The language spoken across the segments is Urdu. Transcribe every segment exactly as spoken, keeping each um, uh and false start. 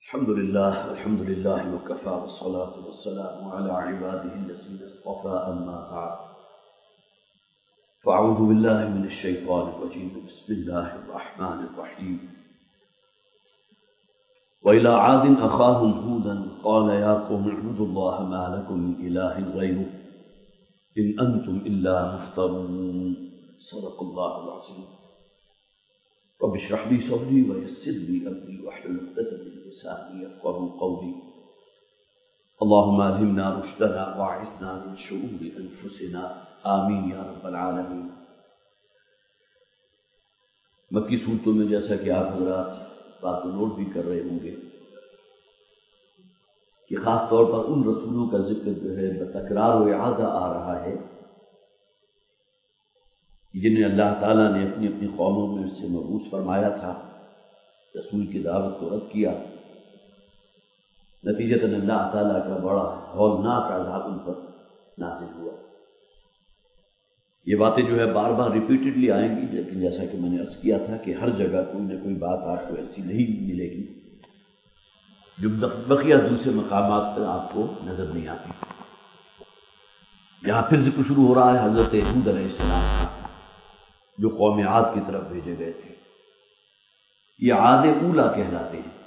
الحمد لله الحمد لله وكفى والصلاة والسلام على عباده الذين اصطفى أما بعد فأعوذ بالله من الشيطان الرجيم بسم الله الرحمن الرحيم وإلى عاد أخاهم هودا قال يا قوم اعبدوا الله ما لكم من إله غيره إن أنتم إلا مفترون صدق الله العظيم رب اشرح لي صدري ويسر لي أمري واحلل عقدة من لساني يفقهوا قولي اللهم ألهمنا رشدنا واعصمنا من شرور أنفسنا آمين يا رب العالمين۔ مکی صورتوں میں جیسا کہ آپ حضرات بات نوٹ بھی کر رہے ہوں گے کہ خاص طور پر ان رسولوں کا ذکر جو ہے بتکرار و اعادہ آ رہا ہے جنہیں اللہ تعالیٰ نے اپنی اپنی قوموں میں سے مبعوث فرمایا تھا، رسول کی دعوت کو رد کیا، نتیجتاً اللہ تعالیٰ کا بڑا ہولناک عذاب ان پر نازل ہوا۔ یہ باتیں جو ہے بار بار ریپیٹڈلی آئیں گی، لیکن جیسا کہ میں نے عرض کیا تھا کہ ہر جگہ کوئی نہ کوئی بات آپ کو ایسی نہیں ملے گی جو بقیہ دوسرے مقامات پر آپ کو نظر نہیں آتی۔ یہاں پھر ذکر شروع ہو رہا ہے حضرت ہود علیہ السلام کا، جو قوم عاد کی طرف بھیجے گئے تھے۔ یہ عاد اولا کہلاتے ہیں۔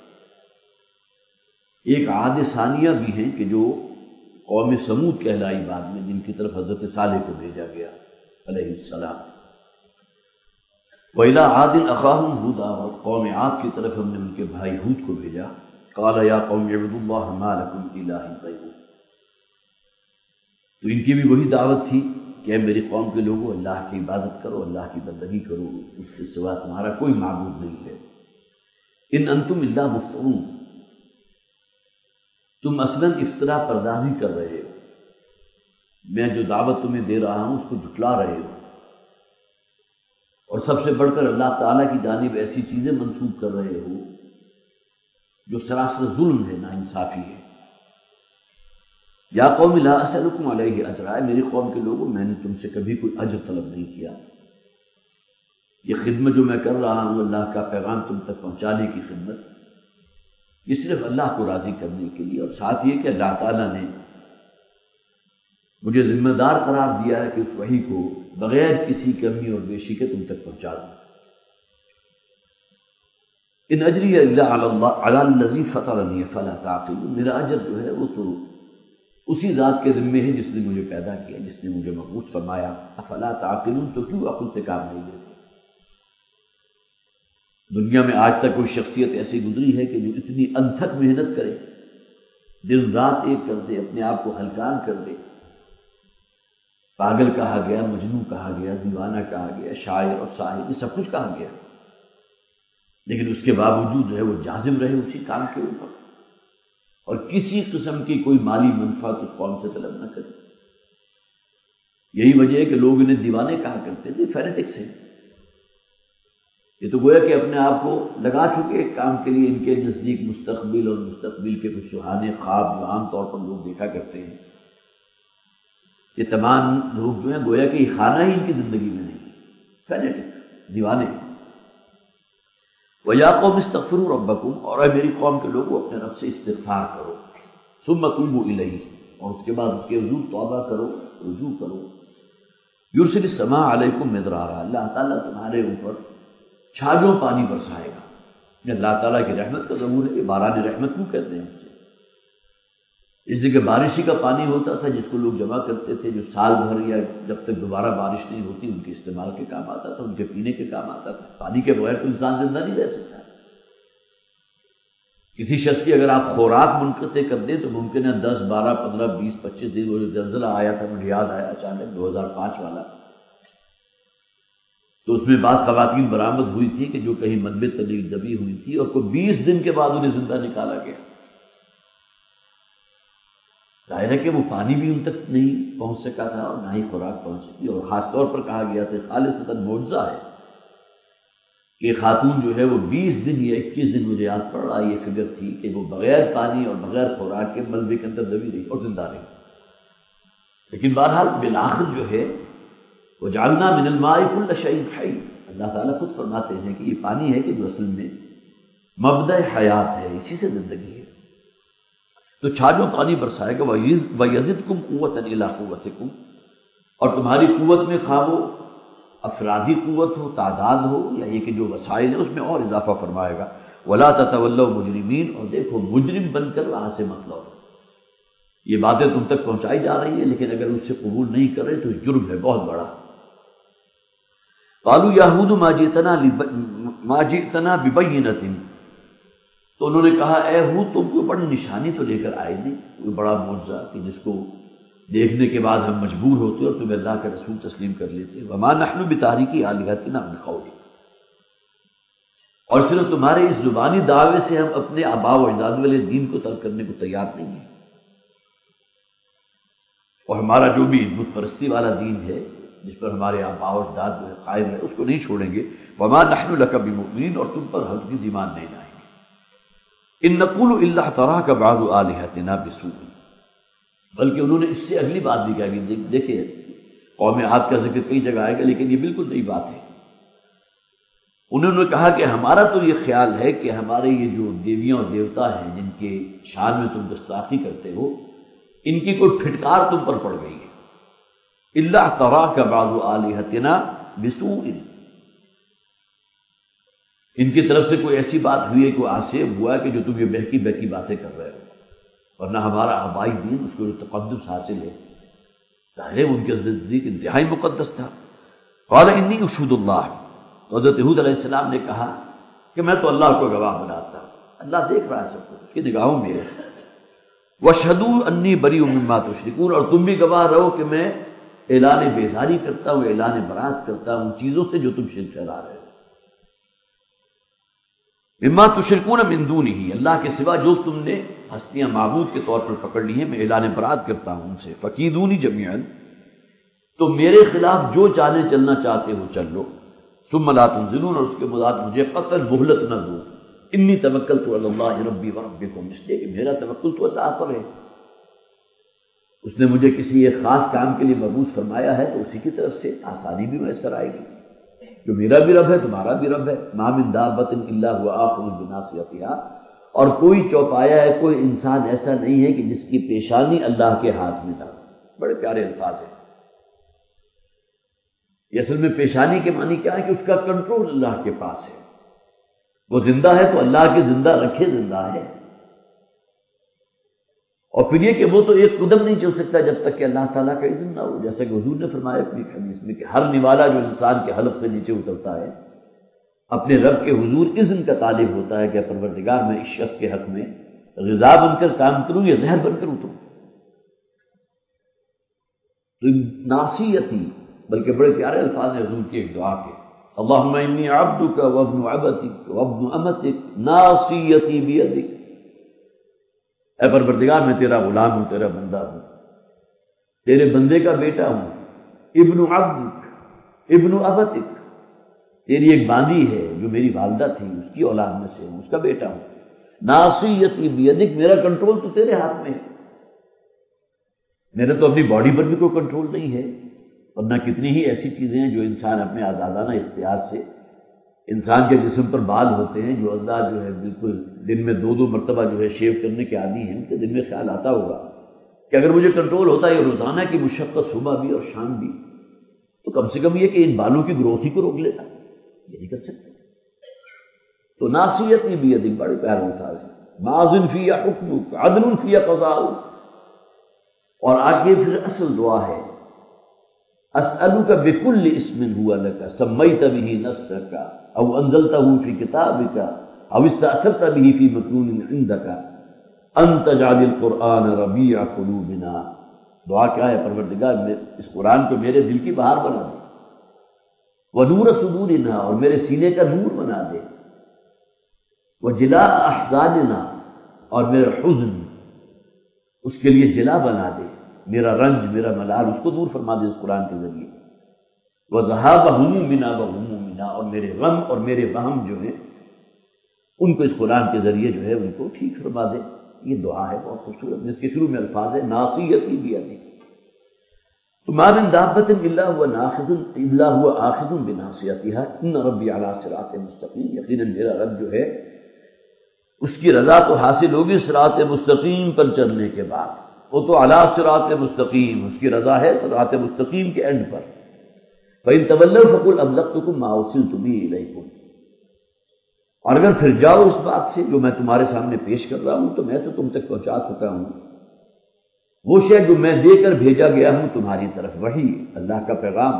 ایک عاد ثانیہ بھی ہیں کہ جو قوم سمود کہلائی بعد میں، جن کی طرف حضرت صالح کو بھیجا گیا علیہ السلام۔ وَإِلَىٰ عَادٍ أَخَاهُمْ هُودًا، اور قوم عاد کی طرف ہم نے ان کے بھائی ہود کو بھیجا۔ قَالَ يَا قَوْمِ اعْبُدُوا اللَّهَ مَا لَكُمْ مِنْ إِلَٰهٍ غَيْرُهُ، تو ان کی بھی وہی دعوت تھی کہ اے میری قوم کے لوگوں، اللہ کی عبادت کرو، اللہ کی بندگی کرو، اس کے سوا تمہارا کوئی معبود نہیں ہے۔ ان انتم الا مفترون، تم اصلاً افطرا پردازی کر رہے ہو، میں جو دعوت تمہیں دے رہا ہوں اس کو جھٹلا رہے ہو، اور سب سے بڑھ کر اللہ تعالیٰ کی جانب ایسی چیزیں منسوب کر رہے ہو جو سراسر ظلم ہے، ناانصافی ہے۔ یا قوم لا اسألکم علیہ اجرا، میری قوم کے لوگوں میں نے تم سے کبھی کوئی اجر طلب نہیں کیا۔ یہ خدمت جو میں کر رہا ہوں، اللہ کا پیغام تم تک پہنچانے کی خدمت، یہ صرف اللہ کو راضی کرنے کے لیے، اور ساتھ یہ کہ اللہ تعالیٰ نے مجھے ذمہ دار قرار دیا ہے کہ اس وحی کو بغیر کسی کمی اور بیشی کے تم تک پہنچا دوں۔ ان اجری الا علی اللہ علی الذی فطرنی فلا تعقلون، میرا اجر جو ہے وہ تو اسی ذات کے ذمے ہے جس نے مجھے پیدا کیا، جس نے مجھے مبعوث فرمایا۔ افلا تعقلون، تو کیوں عقل سے کام نہیں لیتے؟ دنیا میں آج تک کوئی شخصیت ایسی گزری ہے کہ جو اتنی انتھک محنت کرے، دن رات ایک کر دے، اپنے آپ کو ہلکان کر دے؟ پاگل کہا گیا، مجنون کہا گیا، دیوانہ کہا گیا، شاعر اور صاحب، یہ سب کچھ کہا گیا، لیکن اس کے باوجود جو ہے وہ جازم رہے اسی کام کے اوپر، اور کسی قسم کی کوئی مالی منفعت اس قوم سے طلب نہ کرے۔ یہی وجہ ہے کہ لوگ انہیں دیوانے کہا کرتے تھے، فینیٹکس ہیں۔ یہ تو گویا کہ اپنے آپ کو لگا چکے ایک کام کے لیے، ان کے نزدیک مستقبل اور مستقبل کے کچھ سہانے خواب جو عام طور پر لوگ دیکھا کرتے ہیں، یہ تمام لوگ جو ہیں گویا کہ یہ خانہ ہی ان کی زندگی میں نہیں، فینیٹک، دیوانے۔ وَيَا قَوْمِ اسْتَغْفِرُوا رَبَّكُمْ، اور اے میری قوم کے لوگوں اپنے رب سے استغفار کرو، ثُمَّ تُوبُوا إِلَيْهِ، اور اس کے بعد اس کے حضور توبہ کرو، رجوع کرو۔ يُرْسِلِ السَّمَاءَ عَلَيْكُمْ مِدْرَارًا، اللہ تعالیٰ تمہارے اوپر چھاجوں پانی برسائے گا۔ یہ اللہ تعالیٰ کی رحمت کا ظہور ہے، یہ باران رحمت کیوں کہتے ہیں اسے؟ اس لیے کہ بارشی کا پانی ہوتا تھا جس کو لوگ جمع کرتے تھے، جو سال بھر یا جب تک دوبارہ بارش نہیں ہوتی ان کے استعمال کے کام آتا تھا، ان کے پینے کے کام آتا تھا۔ پانی کے بغیر تو انسان زندہ نہیں رہ سکتا۔ کسی شخص کی اگر آپ خوراک منقطع کر دیں تو ممکن ہے دس بارہ پندرہ بیس پچیس دن، وہ جو زلزلہ آیا تھا مجھے یاد آیا اچانک دو ہزار پانچ والا، تو اس میں بعض خواتین برآمد ہوئی تھی کہ جو کہیں مدبے طریق دبی ہوئی تھی، اور کوئی بیس دن کے بعد انہیں زندہ نکالا گیا۔ ظاہر ہے کہ وہ پانی بھی ان تک نہیں پہنچ سکا تھا اور نہ ہی خوراک پہنچ سکی، اور خاص طور پر کہا گیا تھا خالصتاً معجزہ ہے کہ خاتون جو ہے وہ بیس دن یا اکیس دن، مجھے یاد پڑ رہا یہ فگر تھی، کہ وہ بغیر پانی اور بغیر خوراک کے ملبے کے اندر دبی رہی اور زندہ رہی۔ لیکن بہرحال بالآخر جو ہے وَجَعَلْنَا مِنَ الْمَاءِ كُلَّ شَيْءٍ حَيٍّ، اللہ تعالیٰ خود فرماتے ہیں کہ یہ پانی ہے کہ جو اصل میں مبدأ حیات ہے، اسی سے زندگی ہے۔ تو چھاجوں پانی برسائے گا، وَيَزِدْكُمْ قُوَّةً إِلَىٰ قُوَّتِكُمْ، اور تمہاری قوت میں خواہ وہ افرادی قوت ہو، تعداد ہو، یا یہ کہ جو وسائل ہیں اس میں اور اضافہ فرمائے گا۔ وَلَا تَتَوَلَّوْا مُجْرِمِينَ، اور دیکھو مجرم بن کر وہاں سے مت لو۔ یہ باتیں تم تک پہنچائی جا رہی ہیں، لیکن اگر اس سے قبول نہیں کر رہے تو جرم ہے بہت بڑا۔ قالوا یا ہود ما جئتنا ما جئتنا ببینۃ، تو انہوں نے کہا اے ہود تم کوئی بڑی نشانی تو لے کر آئے نہیں، کوئی بڑا معجزہ کہ جس کو دیکھنے کے بعد ہم مجبور ہوتے اور تم اللہ کا رسول تسلیم کر لیتے۔ وما نحن بتارکی آلہتنا عن قولک، اور صرف تمہارے اس زبانی دعوے سے ہم اپنے آباء و اجداد والے دین کو ترک کرنے کو تیار نہیں ہیں، اور ہمارا جو بھی بت پرستی والا دین ہے جس پر ہمارے آباء و اجداد جو ہے قائم ہے اس کو نہیں چھوڑیں گے۔ وما نحن لک بمؤمنین، اور تم پر ہرگز ایمان نہیں لائیں گے۔ ان نقول الا اعتراک بعض آلہتنا بسوء، بلکہ انہوں نے اس سے اگلی بات بھی کہی کہ دیکھیں قوم عاد کا ذکر کئی جگہ آئے گا لیکن یہ بالکل نئی بات ہے۔ انہوں نے کہا کہ ہمارا تو یہ خیال ہے کہ ہمارے یہ جو دیویاں اور دیوتا ہیں جن کے شان میں تم گستاخی کرتے ہو، ان کی کوئی پھٹکار تم پر پڑ گئی ہے۔ الا اعتراک بعض آلہتنا بسوء، ان کی طرف سے کوئی ایسی بات ہوئی ہے، کوئی آصف ہوا ہے کہ جو تم یہ بہکی بہکی باتیں کر رہے ہو، ورنہ ہمارا آبائی دین اس کو جو تقدس حاصل ہے ظاہر ہے ان کے نزدیک انتہائی مقدس تھا۔ قال انی اشہد اللہ، تو حضرت ہود علیہ السلام نے کہا کہ میں تو اللہ کو گواہ بناتا ہوں، اللہ دیکھ رہا ہے سب کچھ، اس کی نگاہوں میں ہے۔ واشہدوا انی بریء مما تشرکون، اور تم بھی گواہ رہو کہ میں اعلان بیزاری کرتا ہوں، اعلان برات کرتا ہوں ان چیزوں سے جو تم شرک ٹھہرا رہے ہو۔ مما تشرکون من دونہ، اللہ کے سوا جو تم نے ہستیاں معبود کے طور پر پکڑ لی ہیں، میں اعلان برات کرتا ہوں ان سے۔ فکیدونی جمیعا، تو میرے خلاف جو چالیں چلنا چاہتے ہو چل لو۔ ثم لا تنظرون، اور اس کے بعد مجھے قطعاً مہلت نہ دو۔ انی توکلت علی اللہ ربی وربکم، اس لیے کہ میرا توکل تو اللہ پر ہے، اس نے مجھے کسی ایک خاص کام کے لیے مبعوث فرمایا ہے تو اسی کی طرف سے آسانی بھی میسر آئے گی، جو میرا بھی رب ہے تمہارا بھی رب ہے۔ ما من دابۃ الا هو آخذ بناصیتها، اور کوئی چوپایا ہے، کوئی انسان ایسا نہیں ہے کہ جس کی پیشانی اللہ کے ہاتھ میں نہ ہو۔ بڑے پیارے الفاظ ہیں یہ۔ اصل میں پیشانی کے معنی کیا ہے کہ اس کا کنٹرول اللہ کے پاس ہے، وہ زندہ ہے تو اللہ کے زندہ رکھے زندہ ہے، اور پھر یہ کہ وہ تو ایک قدم نہیں چل سکتا جب تک کہ اللہ تعالیٰ کا اذن نہ ہو، جیسا کہ حضور نے فرمایا اپنی حدیث میں کہ ہر نوالا جو انسان کے حلق سے نیچے اترتا ہے اپنے رب کے حضور اذن کا طالب ہوتا ہے کہ پروردگار میں اس شخص کے حق میں غذا بن کر کام کروں یا زہر بن کر اتروں۔ تو ناصیتی، بلکہ بڑے پیارے الفاظ ہیں حضور کی ایک دعا کے، اللہم انی عبدک وابن عبدک وابن امتک ناصیتی بیدک، اے پروردگار میں تیرا غلام ہوں، تیرا بندہ ہوں، تیرے بندے کا بیٹا ہوں، ابن عبدک ابن عبدک، تیری ایک باندی ہے جو میری والدہ تھی اس کی اولاد میں سے ہوں، اس کا بیٹا ہوں۔ ناصیتی بیدک، میرا کنٹرول تو تیرے ہاتھ میں ہے، میرا تو اپنی باڈی پر بھی کوئی کنٹرول نہیں ہے، ورنہ کتنی ہی ایسی چیزیں ہیں جو انسان اپنے آزادانہ اختیار سے، انسان کے جسم پر بال ہوتے ہیں جو اللہ جو ہے بالکل دن میں دو دو مرتبہ جو ہے شیو کرنے کے عادی ہیں، ان کے دل میں خیال آتا ہوگا کہ اگر مجھے کنٹرول ہوتا ہے روزانہ کی مشقت صبح بھی اور شام بھی، تو کم سے کم یہ کہ ان بالوں کی گروتھ ہی کو روک لیتا، یہ نہیں کر سکتے۔ تو ناصیتی بیدک، بڑے پیارے الفاظ ہیں، ماضٍ فی حکمک عدل فی قضاؤک، اور آگے پھر اصل دعا ہے، اسألک بکل اسم هو لک سمیت به نفسک او انزلته فی کتابک او استأثرت به فی مکنون عندک ان تجعل القرآن ربیع قلوبنا۔ دعا کیا ہے؟ پروردگار میں اس قرآن کو میرے دل کی بہار بنا دے، ونور صدورنا، اور میرے سینے کا نور بنا دے، وجلاء احزاننا، اور میرا حزن اس کے لیے جلا بنا دے، میرا رنج میرا ملال اس کو دور فرما دے اس قرآن کے ذریعے، وذهاب همومنا وغمومنا، اور میرے غم اور میرے وہم جو ہیں ان کو اس قرآن کے ذریعے جو ہے ان کو ٹھیک فرما دے۔ یہ دعا ہے بہت خوبصورت جس کے شروع میں الفاظ ہے ناصیتی بیدک، تو ما من دابۃ الا هو ناخذ الا هو آخذ بناصیتها ان ربی علی صراط مستقیم، یقیناً میرا رب جو ہے اس کی رضا تو حاصل ہوگی صراط مستقیم پر چلنے کے بعد، وہ تو علی صراط مستقیم، اس کی رضا ہے صراط مستقیم کے اینڈ پر۔ فَإِن تَوَلَّوْا فَقُلْ أَبْلَغْتُكُم مَّا أُرْسِلْتُ بِهِ إِلَيْكُمْ، اور اگر پھر جاؤ اس بات سے جو میں تمہارے سامنے پیش کر رہا ہوں تو میں تو تم تک پہنچا چکا ہوں وہ شے جو میں دے کر بھیجا گیا ہوں تمہاری طرف، وحی اللہ کا پیغام۔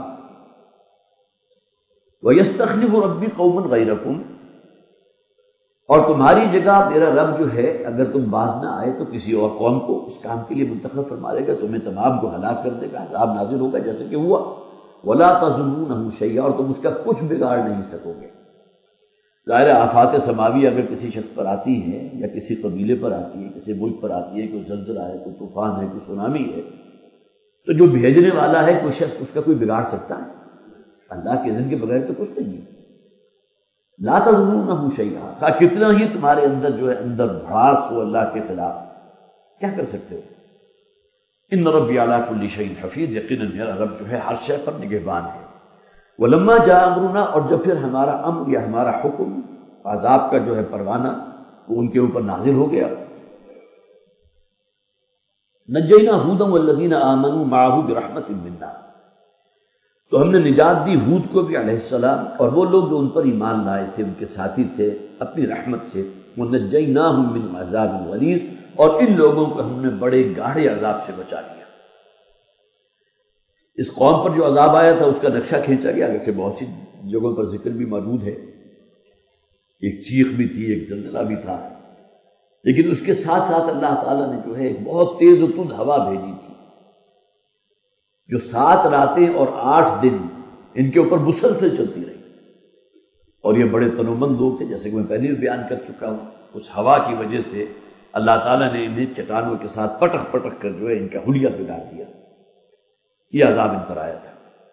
وَيَسْتَخْلِفُ رَبِّي قَوْمًا غَيْرَكُمْ، اور تمہاری جگہ میرا رب جو ہے اگر تم باز نہ آئے تو کسی اور قوم کو اس کام کے لیے منتخب فرما لے گا، تمہیں تمام کو ہلاک کر دے گا، عذاب نازل ہوگا جیسے کہ ہوا۔ وَلَا تَظُنُّونَهُ شَيْئًا، اور تم اس کا کچھ بگاڑ نہیں سکو گے۔ ظاہر آفات سماوی اگر کسی شخص پر آتی ہے یا کسی قبیلے پر آتی ہے، کسی ملک پر آتی ہے، کوئی زلزلہ ہے، کوئی طوفان ہے، کوئی سونامی ہے، تو جو بھیجنے والا ہے کوئی شخص اس کا کوئی بگاڑ سکتا ہے؟ اللہ کے اذن کے بغیر تو کچھ نہیں ہے۔ لا تظنونه شیئا، خواہ کتنا ہی تمہارے اندر جو ہے اندر بھڑاس ہو اللہ کے خلاف، کیا کر سکتے ہو؟ ان ربی علی کل شیء حفیظ، یقیناً میرا رب جو ہے ہر شے پر نگہبان ہے۔ ولما جاء امرنا، اور جب پھر ہمارا امر یا ہمارا حکم عذاب کا جو ہے پروانہ وہ ان کے اوپر نازل ہو گیا، نجینا ہودا والذین آمنوا معه برحمت منا، تو ہم نے نجات دی ہود کو بھی علیہ السلام اور وہ لوگ جو ان پر ایمان لائے تھے، ان کے ساتھی تھے، اپنی رحمت سے۔ وَنَجَّيْنَاهُمْ مِنْ عَذَابٍ غَلِيظٍ، اور ان لوگوں کو ہم نے بڑے گاڑھے عذاب سے بچا لیا۔ اس قوم پر جو عذاب آیا تھا اس کا نقشہ کھینچا گیا، جیسے بہت سی جگہوں پر ذکر بھی موجود ہے، ایک چیخ بھی تھی، ایک زلزلہ بھی تھا، لیکن اس کے ساتھ ساتھ اللہ تعالیٰ نے جو ہے ایک بہت تیز و تند ہوا بھیجی تھی جو سات راتیں اور آٹھ دن ان کے اوپر مسلسل چلتی رہی، اور یہ بڑے تنومند لوگ تھے، جیسے کہ میں پہلے بھی بیان کر چکا ہوں۔ اس ہوا کی وجہ سے اللہ تعالیٰ نے انہیں چٹانوں کے ساتھ پٹک پٹک کر جو ہے ان کا حلیہ بگاڑ دیا، یہ عذاب ان پر آیا تھا۔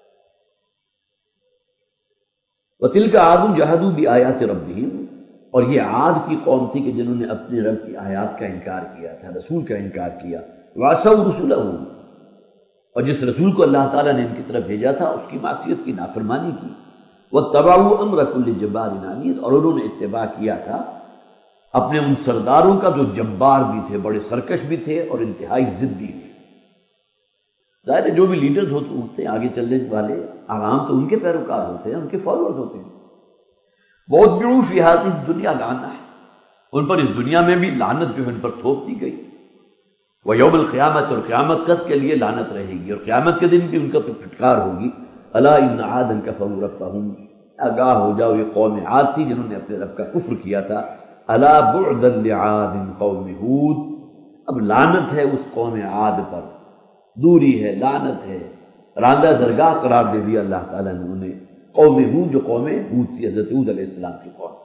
وَتِلْكَ عَادٌ جَحَدُوا بِآيَاتِ رَبِّهِمْ، اور یہ عاد کی قوم تھی کہ جنہوں نے اپنے رب کی آیات کا انکار کیا تھا، رسول کا انکار کیا۔ وَعَصَوْا رُسُلَهُ، اور جس رسول کو اللہ تعالیٰ نے ان کی طرف بھیجا تھا اس کی معصیت کی، نافرمانی کی۔ وَاتَّبَعُوا أَمْرَ كُلِّ جَبَّارٍ عَنِيدٍ، اور انہوں نے اتباع کیا تھا اپنے ان سرداروں کا جو جبار بھی تھے، بڑے سرکش بھی تھے اور انتہائی ضدی تھے۔ ظاہر ہے جو بھی لیڈرز ہوتے ہوتے ہیں آگے چلنے والے، عوام تو ان کے پیروکار ہوتے ہیں، ان کے فالوورز ہوتے ہیں۔ بہت بڑو فی ہذہ الدنیا لعنہ، ان پر اس دنیا میں بھی لعنت جو ہے ان پر تھوپ دی گئی۔ وَيَوْمَ الْقِيَامَةِ، اور قیامت تک کے لیے لعنت رہے گی، اور قیامت کے دن بھی ان کا تو پھٹکار ہوگی۔ الا ان عادا کفروا ربهم، آگاہ ہو جاؤ یہ قوم عاد تھی جنہوں نے اپنے رب کا کفر کیا تھا۔ الا بعدا لعاد قوم ہود، اب لعنت ہے اس قوم عاد پر، دوری ہے، لعنت ہے، راندہ درگاہ قرار دے دیا اللہ تعالیٰ نے انہیں، قوم ہود جو قوم ہود تھی، حضرت ہود علیہ السلام کی قوم۔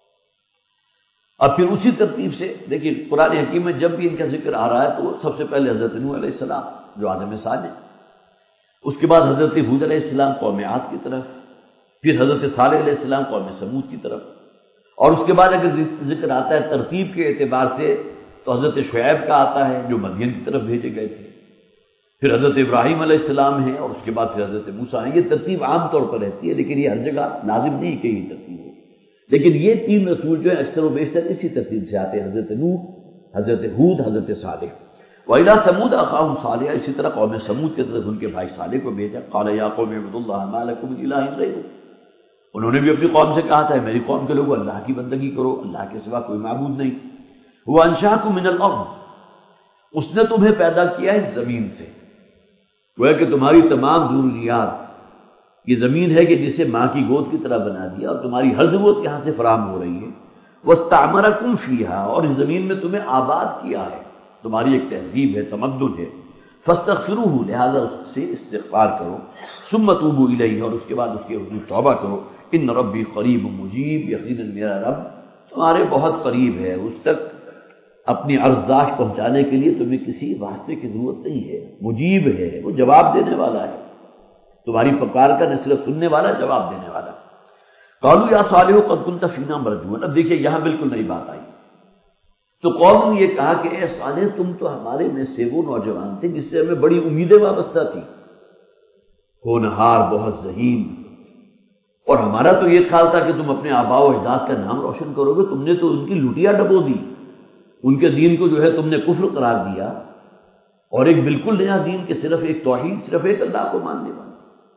اب پھر اسی ترتیب سے دیکھیے قرآن حکیم میں جب بھی ان کا ذکر آ رہا ہے تو سب سے پہلے حضرت نوح علیہ السلام جو آدم ثانی، اس کے بعد حضرت ہود علیہ السلام قوم عاد کی طرف، پھر حضرت صالح علیہ السلام قوم سمود کی طرف، اور اس کے بعد اگر ذکر آتا ہے ترتیب کے اعتبار سے تو حضرت شعیب کا آتا ہے جو مدین کی طرف بھیجے گئے تھے، پھر حضرت ابراہیم علیہ السلام ہیں، اور اس کے بعد پھر حضرت موسیٰ ہیں۔ یہ ترتیب عام طور پر رہتی ہے، لیکن یہ ہر جگہ لازم نہیں کہ یہ ترتیب ہو، لیکن یہ تین رسول جو ہیں اکثر و بیشتر اسی ترتیب سے آتے ہیں، حضرت نوح، حضرت ہود، حضرت صالح۔ وَإِلَىٰ ثَمُودَ أَخَاهُمْ صَالِحًا، اسی طرح قوم سمود کی طرف ان کے بھائی صالح کو بھیجا۔ قَالَ يَا قَوْمِ اعْبُدُوا اللَّهَ مَا لَكُم مِّنْ إِلَٰهٍ غَيْرُهُ، انہوں نے بھی اپنی قوم سے کہا تھا میری قوم کے لوگوں اللہ کی بندگی کرو، اللہ کے سوا کوئی معبود نہیں۔ هُوَ أَنشَأَكُم مِّنَ الْأَرْضِ، اس نے تمہیں پیدا کیا ہے زمین سے، وہ کہ تمہاری تمام ضروریات یہ زمین ہے کہ جسے ماں کی گود کی طرح بنا دیا، اور تمہاری ہر ضرورت یہاں سے فراہم ہو رہی ہے۔ وَاسْتَعْمَرَكُمْ فِيهَا، اور اس زمین میں تمہیں آباد کیا ہے، تمہاری ایک تہذیب ہے، تمدن ہے۔ فَاسْتَغْفِرُوهُ، لہذا اس سے استغفار کرو۔ ثُمَّ تُوبُوا إِلَيْهِ، اور اس کے بعد اس کے حضور توبہ کرو۔ إِنَّ رَبِّي قَرِيبٌ مُجِيبٌ، یقیناً میرا رب تمہارے بہت قریب ہے، اس تک اپنی عرضداشت پہنچانے کے لیے تمہیں کسی واسطے کی ضرورت نہیں ہے، مجیب ہے، وہ جواب دینے والا ہے، تمہاری پکار کا نہ صرف سننے والا، جواب دینے والا۔ قالوا یا صالح قد كنت فینا مرجوا، اب دیکھیے یہاں بالکل نئی بات آئی، تو قوم نے یہ کہا کہ اے صالح تم تو ہمارے میں سے وہ نوجوان تھے جس سے ہمیں بڑی امیدیں وابستہ تھی، ہونہار، بہت ذہین، اور ہمارا تو یہ خیال تھا کہ تم اپنے آباء و اجداد کا نام روشن کرو گے، تم نے تو ان کی لٹیا ڈبو دی، ان کے دین کو جو ہے تم نے کفر قرار دیا، اور ایک بالکل نیا دین کہ صرف ایک توحید، صرف ایک اللہ کو ماننے والا۔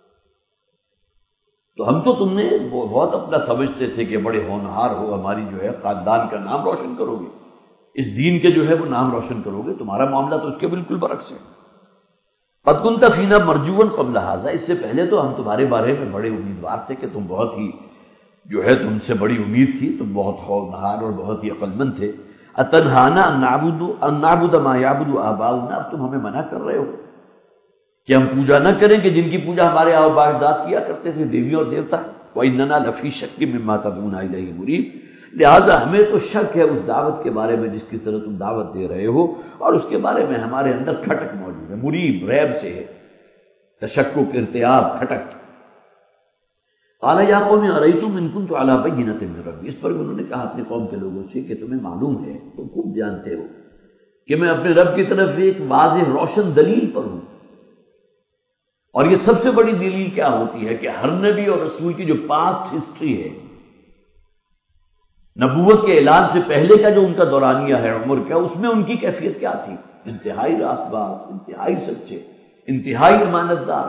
تو ہم تو تم نے بہت اپنا سمجھتے تھے کہ بڑے ہونہار ہو، ہماری جو ہے خاندان کا نام روشن کرو گے، اس دین کے جو ہے وہ نام روشن کرو گے، تمہارا معاملہ تو اس کے بالکل برعکس ہے۔ قد كنت فينا مرجوا قبل هذا، اس سے پہلے تو ہم تمہارے بارے میں بڑے امیدوار تھے کہ تم بہت ہی جو ہے تم سے بڑی امید تھی، تم بہت ہونہار اور بہت ہی عقل مند تھے۔ اتنہانا ان نعبد ان نعبد ما يعبد آباؤنا، اب تم ہمیں منع کر رہے ہو کہ ہم پوجا نہ کریں کہ جن کی پوجا ہمارے آباء اجداد کیا کرتے تھے، دیوی اور دیوتا۔ وَإِنَّنَا لَفِي شَكٍّ مِّمَّا تَدْعُونَا إِلَيْهِ مُرِيبٍ، لہذا ہمیں تو شک ہے اس دعوت کے بارے میں جس کی طرح تم دعوت دے رہے ہو، اور اس کے بارے میں ہمارے اندر کھٹک موجود ہے۔ مریب ریب سے ہے، تشکک، ارتیاب، کھٹک۔ قال یا قوم ارأیتم ان کنت علی بینۃ من ربی، اس پر انہوں نے کہا اپنے قوم کے لوگوں سے کہ تمہیں معلوم ہے، تم خوب جانتے ہو کہ میں اپنے رب کی طرف ایک واضح روشن دلیل پر ہوں، اور یہ سب سے بڑی دلیل کیا ہوتی ہے کہ ہر نبی اور رسول کی جو پاسٹ ہسٹری ہے، نبوت کے اعلان سے پہلے کا جو ان کا دورانیہ ہے عمر کا، اس میں ان کی کیفیت کیا تھی؟ انتہائی راست باز، انتہائی سچے، انتہائی امانت دار،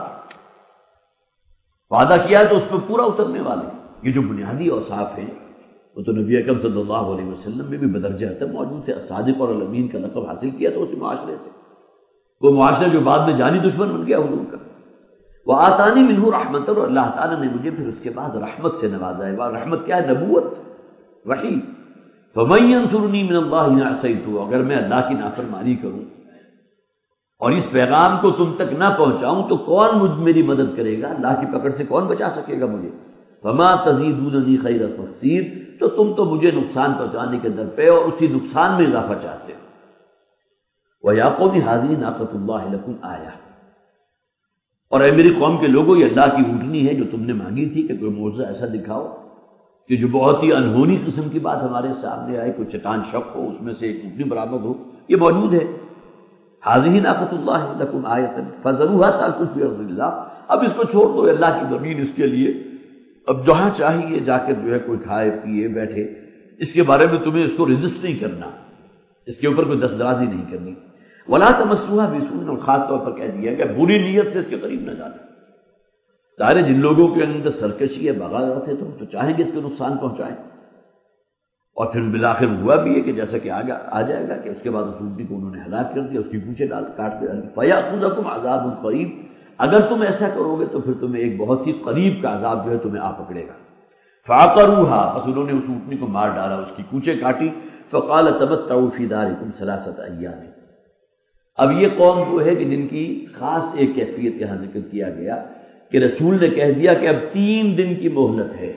وعدہ کیا ہے تو اس پہ پورا اترنے والے۔ یہ جو بنیادی اوصاف ہیں وہ تو نبی اکرم صلی اللہ علیہ وسلم میں بھی بدرجہ حتم موجود ہے۔ صادق اور الامین کا لقب حاصل کیا تو اسی معاشرے سے، وہ معاشرہ جو بعد میں جانی دشمن بن گیا حضور کا۔ وآتانی منہ رحمت، اور اللہ تعالیٰ نے مجھے پھر اس کے بعد رحمت سے نوازا ہے۔ وہ رحمت کیا ہے؟ نبوت، وحی۔ فمن ینصرنی من اللہ ان عصیت، اگر میں اللہ کی نافرمانی کروں اور اس پیغام کو تم تک نہ پہنچاؤں تو کون مجھ میری مدد کرے گا؟ اللہ کی پکڑ سے کون بچا سکے گا مجھے؟ فما تزیدوننی غیر تخسیر، تو تم تو مجھے نقصان پہنچانے کے در پہ اور اسی نقصان میں اضافہ چاہتے ہو۔ وَيَا قَوْمِ هَٰذِهِ نَاقَةُ اللَّهِ لَكُمْ آیَةٌ، اور اے میری قوم کے لوگوں، یہ اللہ کی اونٹنی ہے جو تم نے مانگی تھی کہ کوئی معجزہ ایسا دکھاؤ کہ جو بہت ہی انہونی قسم کی بات ہمارے سامنے آئے، کوئی چٹان شق ہو، اس میں سے ایک اونٹنی برآمد ہو، یہ موجود ہے۔ هَٰذِهِ نَاقَةُ اللَّهِ لَكُمْ آیَةً فَذَرُوهَا تَأْكُلْ فِي أَرْضِ اللَّهِ، اب اس کو چھوڑ دو، اللہ کی زمین اس کے لیے، اب جہاں چاہیے جا کر جو ہے کوئی کھائے پیے بیٹھے، اس کے بارے میں تمہیں اس کو رجسٹ نہیں کرنا، اس کے اوپر کوئی دست درازی نہیں کرنی۔ وَلَا تَمَسُّوهَا بِسُوءٍ، اور خاص طور پر کہہ دیا کہ بری نیت سے اس کے قریب نہ جانا۔ ظاہر ہے جن لوگوں کے اندر سرکشی ہے، بغاوت ہے، تو ہم تو چاہیں گے اس کو نقصان پہنچائیں۔ اور پھر بالآخر ہوا بھی ہے کہ جیسا کہ آگے آ جائے گا کہ اس کے بعد اس اونٹنی کو انہوں نے ہلاک کر دیا، اس کی پوچھے ڈال کاٹ دیا۔ فَيَأْخُذَكُمْ عَذَابٌ قَرِيبٌ، اگر تم ایسا کرو گے تو پھر تمہیں ایک بہت ہی قریب کا عذاب جو ہے تمہیں آ پکڑے گا۔ فَعَقَرُوهَا، بس انہوں نے اس اونٹنی کو مار ڈالا، اس کی کوچے کاٹی۔ فَقَالَ تَمَتَّعُوا فِي دَارِكُمْ ثَلَاثَةَ أَيَّامٍ، اب یہ قوم وہ ہے کہ جن کی خاص ایک کیفیت یہاں ذکر کیا گیا کہ رسول نے کہہ دیا کہ اب تین دن کی مہلت ہے،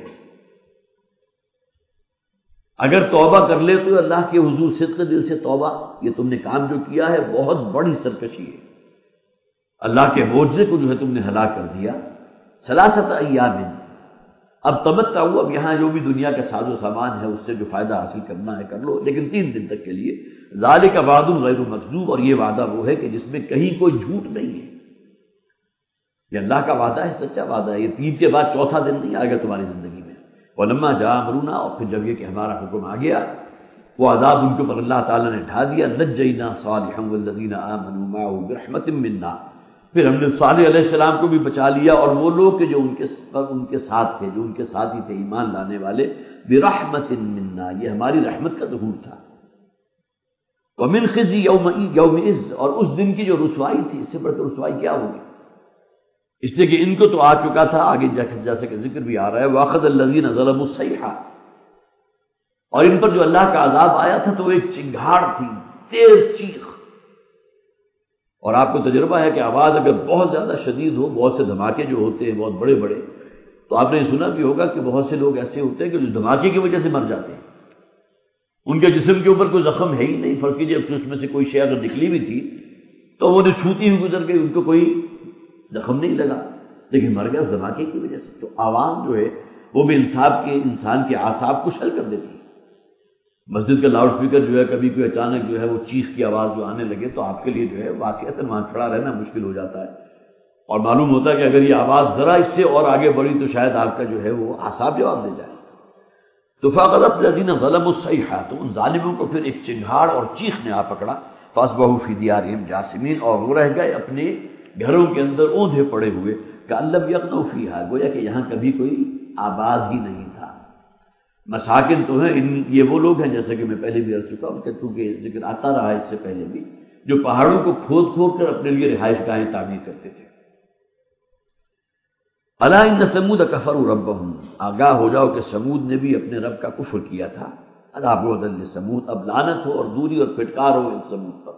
اگر توبہ کر لے تو اللہ کے حضور صدق دل سے توبہ، یہ تم نے کام جو کیا ہے بہت بڑی سرکشی ہے، اللہ کے معجزے کو جو ہے تم نے ہلاک کر دیا۔ ثلاثۃ ایام، اب تمتعوا، اب یہاں جو بھی دنیا کا ساز و سامان ہے اس سے جو فائدہ حاصل کرنا ہے کر لو، لیکن تین دن تک کے لیے۔ ذالک وعد غیر مکذوب، اور یہ وعدہ وہ ہے کہ جس میں کہیں کوئی جھوٹ نہیں ہے، یہ اللہ کا وعدہ ہے، سچا وعدہ ہے، یہ تین کے بعد چوتھا دن نہیں آئے گا تمہاری زندگی میں۔ وَلَمَّا جَاءَ أَمْرُنَا، اور پھر جب یہ کہ ہمارا حکم آ گیا، وہ عذاب ان کے اوپر اللہ تعالیٰ نے ڈھا دیا۔ نَجَّيْنَا صَالِحًا وَالَّذِينَ آمَنُوا مَعَهُ بِرَحْمَةٍ مِّنَّا، پھر ہم نے صالح علیہ السلام کو بھی بچا لیا اور وہ لوگ کہ جو ان کے ان کے ساتھ تھے، جو ان کے ساتھی تھے ایمان لانے والے، برحمت منا، یہ ہماری رحمت کا ظہور تھا۔ ومن خزي یومئذ، اور اس دن کی جو رسوائی تھی، اس سے بڑھ کر رسوائی کیا ہوگی؟ اس لیے کہ ان کو تو آ چکا تھا، آگے جیسے کہ ذکر بھی آ رہا ہے، وَأَخَذَ الَّذِينَ ظَلَمُوا الصَّيْحَةُ، اور ان پر جو اللہ کا عذاب آیا تھا تو وہ ایک چنگھاڑ تھی، تیز چیخ۔ اور آپ کو تجربہ ہے کہ آواز اگر بہت زیادہ شدید ہو، بہت سے دھماکے جو ہوتے ہیں بہت بڑے بڑے، تو آپ نے سنا بھی ہوگا کہ بہت سے لوگ ایسے ہوتے ہیں کہ جو دھماکے کی وجہ سے مر جاتے ہیں، ان کے جسم کے اوپر کوئی زخم ہے ہی نہیں، فرض کیجیے اس میں سے کوئی شے اگر نکلی بھی تھی تو وہ جو چھوتی ہوئی گزر گئی، ان کو کوئی زخم نہیں لگا، لیکن مر گیا اس دھماکے کی وجہ سے۔ تو آواز جو ہے وہ بھی انسان کے انسان کے اعصاب کو شل کر دیتی ہے۔ مسجد کا لاؤڈ اسپیکر جو ہے کبھی کوئی اچانک جو ہے وہ چیخ کی آواز جو آنے لگے تو آپ کے لیے جو ہے واقعتاً وہاں کھڑا رہنا مشکل ہو جاتا ہے، اور معلوم ہوتا ہے کہ اگر یہ آواز ذرا اس سے اور آگے بڑھی تو شاید آپ کا جو ہے وہ اعصاب جواب دے جائے. تو فَأَخَذَتِ الَّذِينَ ظَلَمُوا الصَّيْحَةُ، تو ان ظالموں کو پھر ایک چنگھاڑ اور چیخ نے آ پکڑا. فَأَصْبَحُوا فِي دِيَارِهِمْ جَاثِمِينَ، اور وہ رہ گئے اپنے گھروں کے اندر اوندھے پڑے ہوئے. كَأَن لَّمْ يَغْنَوْا فِيهَا، گویا کہ یہاں کبھی کوئی آباد ہی نہیں تھا. مساکن تو ہیں، ان یہ وہ لوگ ہیں جیسا کہ میں پہلے بھی عرض چکا ان کا چونکہ ذکر آتا رہا ہے اس سے پہلے بھی، جو پہاڑوں کو کھود کھود کر اپنے لیے رہائش گاہیں تعمیر کرتے تھے. الا ان ثمود کفروا ربهم، آگاہ ہو جاؤ کہ سمود نے بھی اپنے رب کا کفر کیا تھا. الا بعدا لثمود، اب لعنت ہو اور دوری اور پھٹکار ہو ان سمود پر.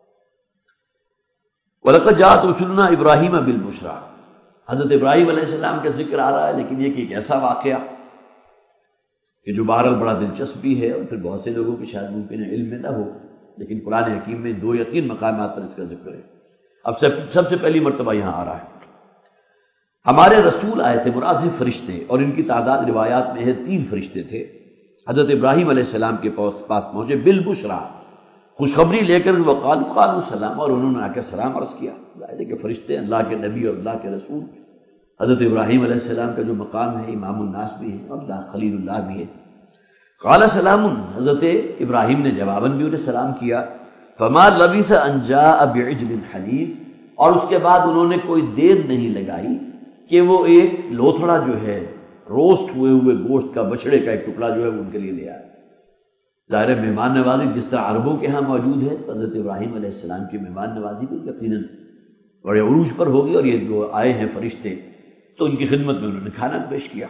ولقد جاءت رسلنا ابراہیم بالبشرى، حضرت ابراہیم علیہ السلام کا ذکر آ رہا ہے، لیکن یہ کہ ایک ایسا واقعہ کہ جو بہرحال بڑا دلچسپ بھی ہے اور پھر بہت سے لوگوں کی شاید ممکن ہے علم میں نہ ہو، لیکن قرآن حکیم میں دو یا تین مقامات پر اس کا ذکر ہے. اب سب سب سے پہلی مرتبہ یہاں آ رہا ہے. ہمارے رسول آئے تھے، مراد ہیں فرشتے، اور ان کی تعداد روایات میں ہے تین فرشتے تھے. حضرت ابراہیم علیہ السلام کے پاس پہنچے بالبشرا، خوشخبری لے کر. وقالوا قالوا سلام، اور انہوں نے آ کر سلام عرض کیا. ظاہر ہے کہ فرشتے اللہ کے نبی اور اللہ کے رسول. حضرت ابراہیم علیہ السلام کا جو مقام ہے امام الناس بھی ہے اور اللہ خلیل اللہ بھی ہے. قال سلام، حضرت ابراہیم نے جواباً بھی انہیں سلام کیا. فما لبث ان جاء بعجل حنیذ، اور اس کے بعد انہوں نے کوئی دیر نہیں لگائی کہ وہ ایک لوتھڑا جو ہے روسٹ ہوئے ہوئے گوشت کا، بچڑے کا ایک ٹکڑا جو ہے وہ ان کے لیے لے آئے. ظاہر مہمان نوازی جس طرح عربوں کے ہاں موجود ہے، حضرت ابراہیم علیہ السلام کی مہمان نوازی بھی یقیناً بڑے عروج پر ہوگی، اور یہ جو آئے ہیں فرشتے تو ان کی خدمت میں انہوں نے کھانا پیش کیا.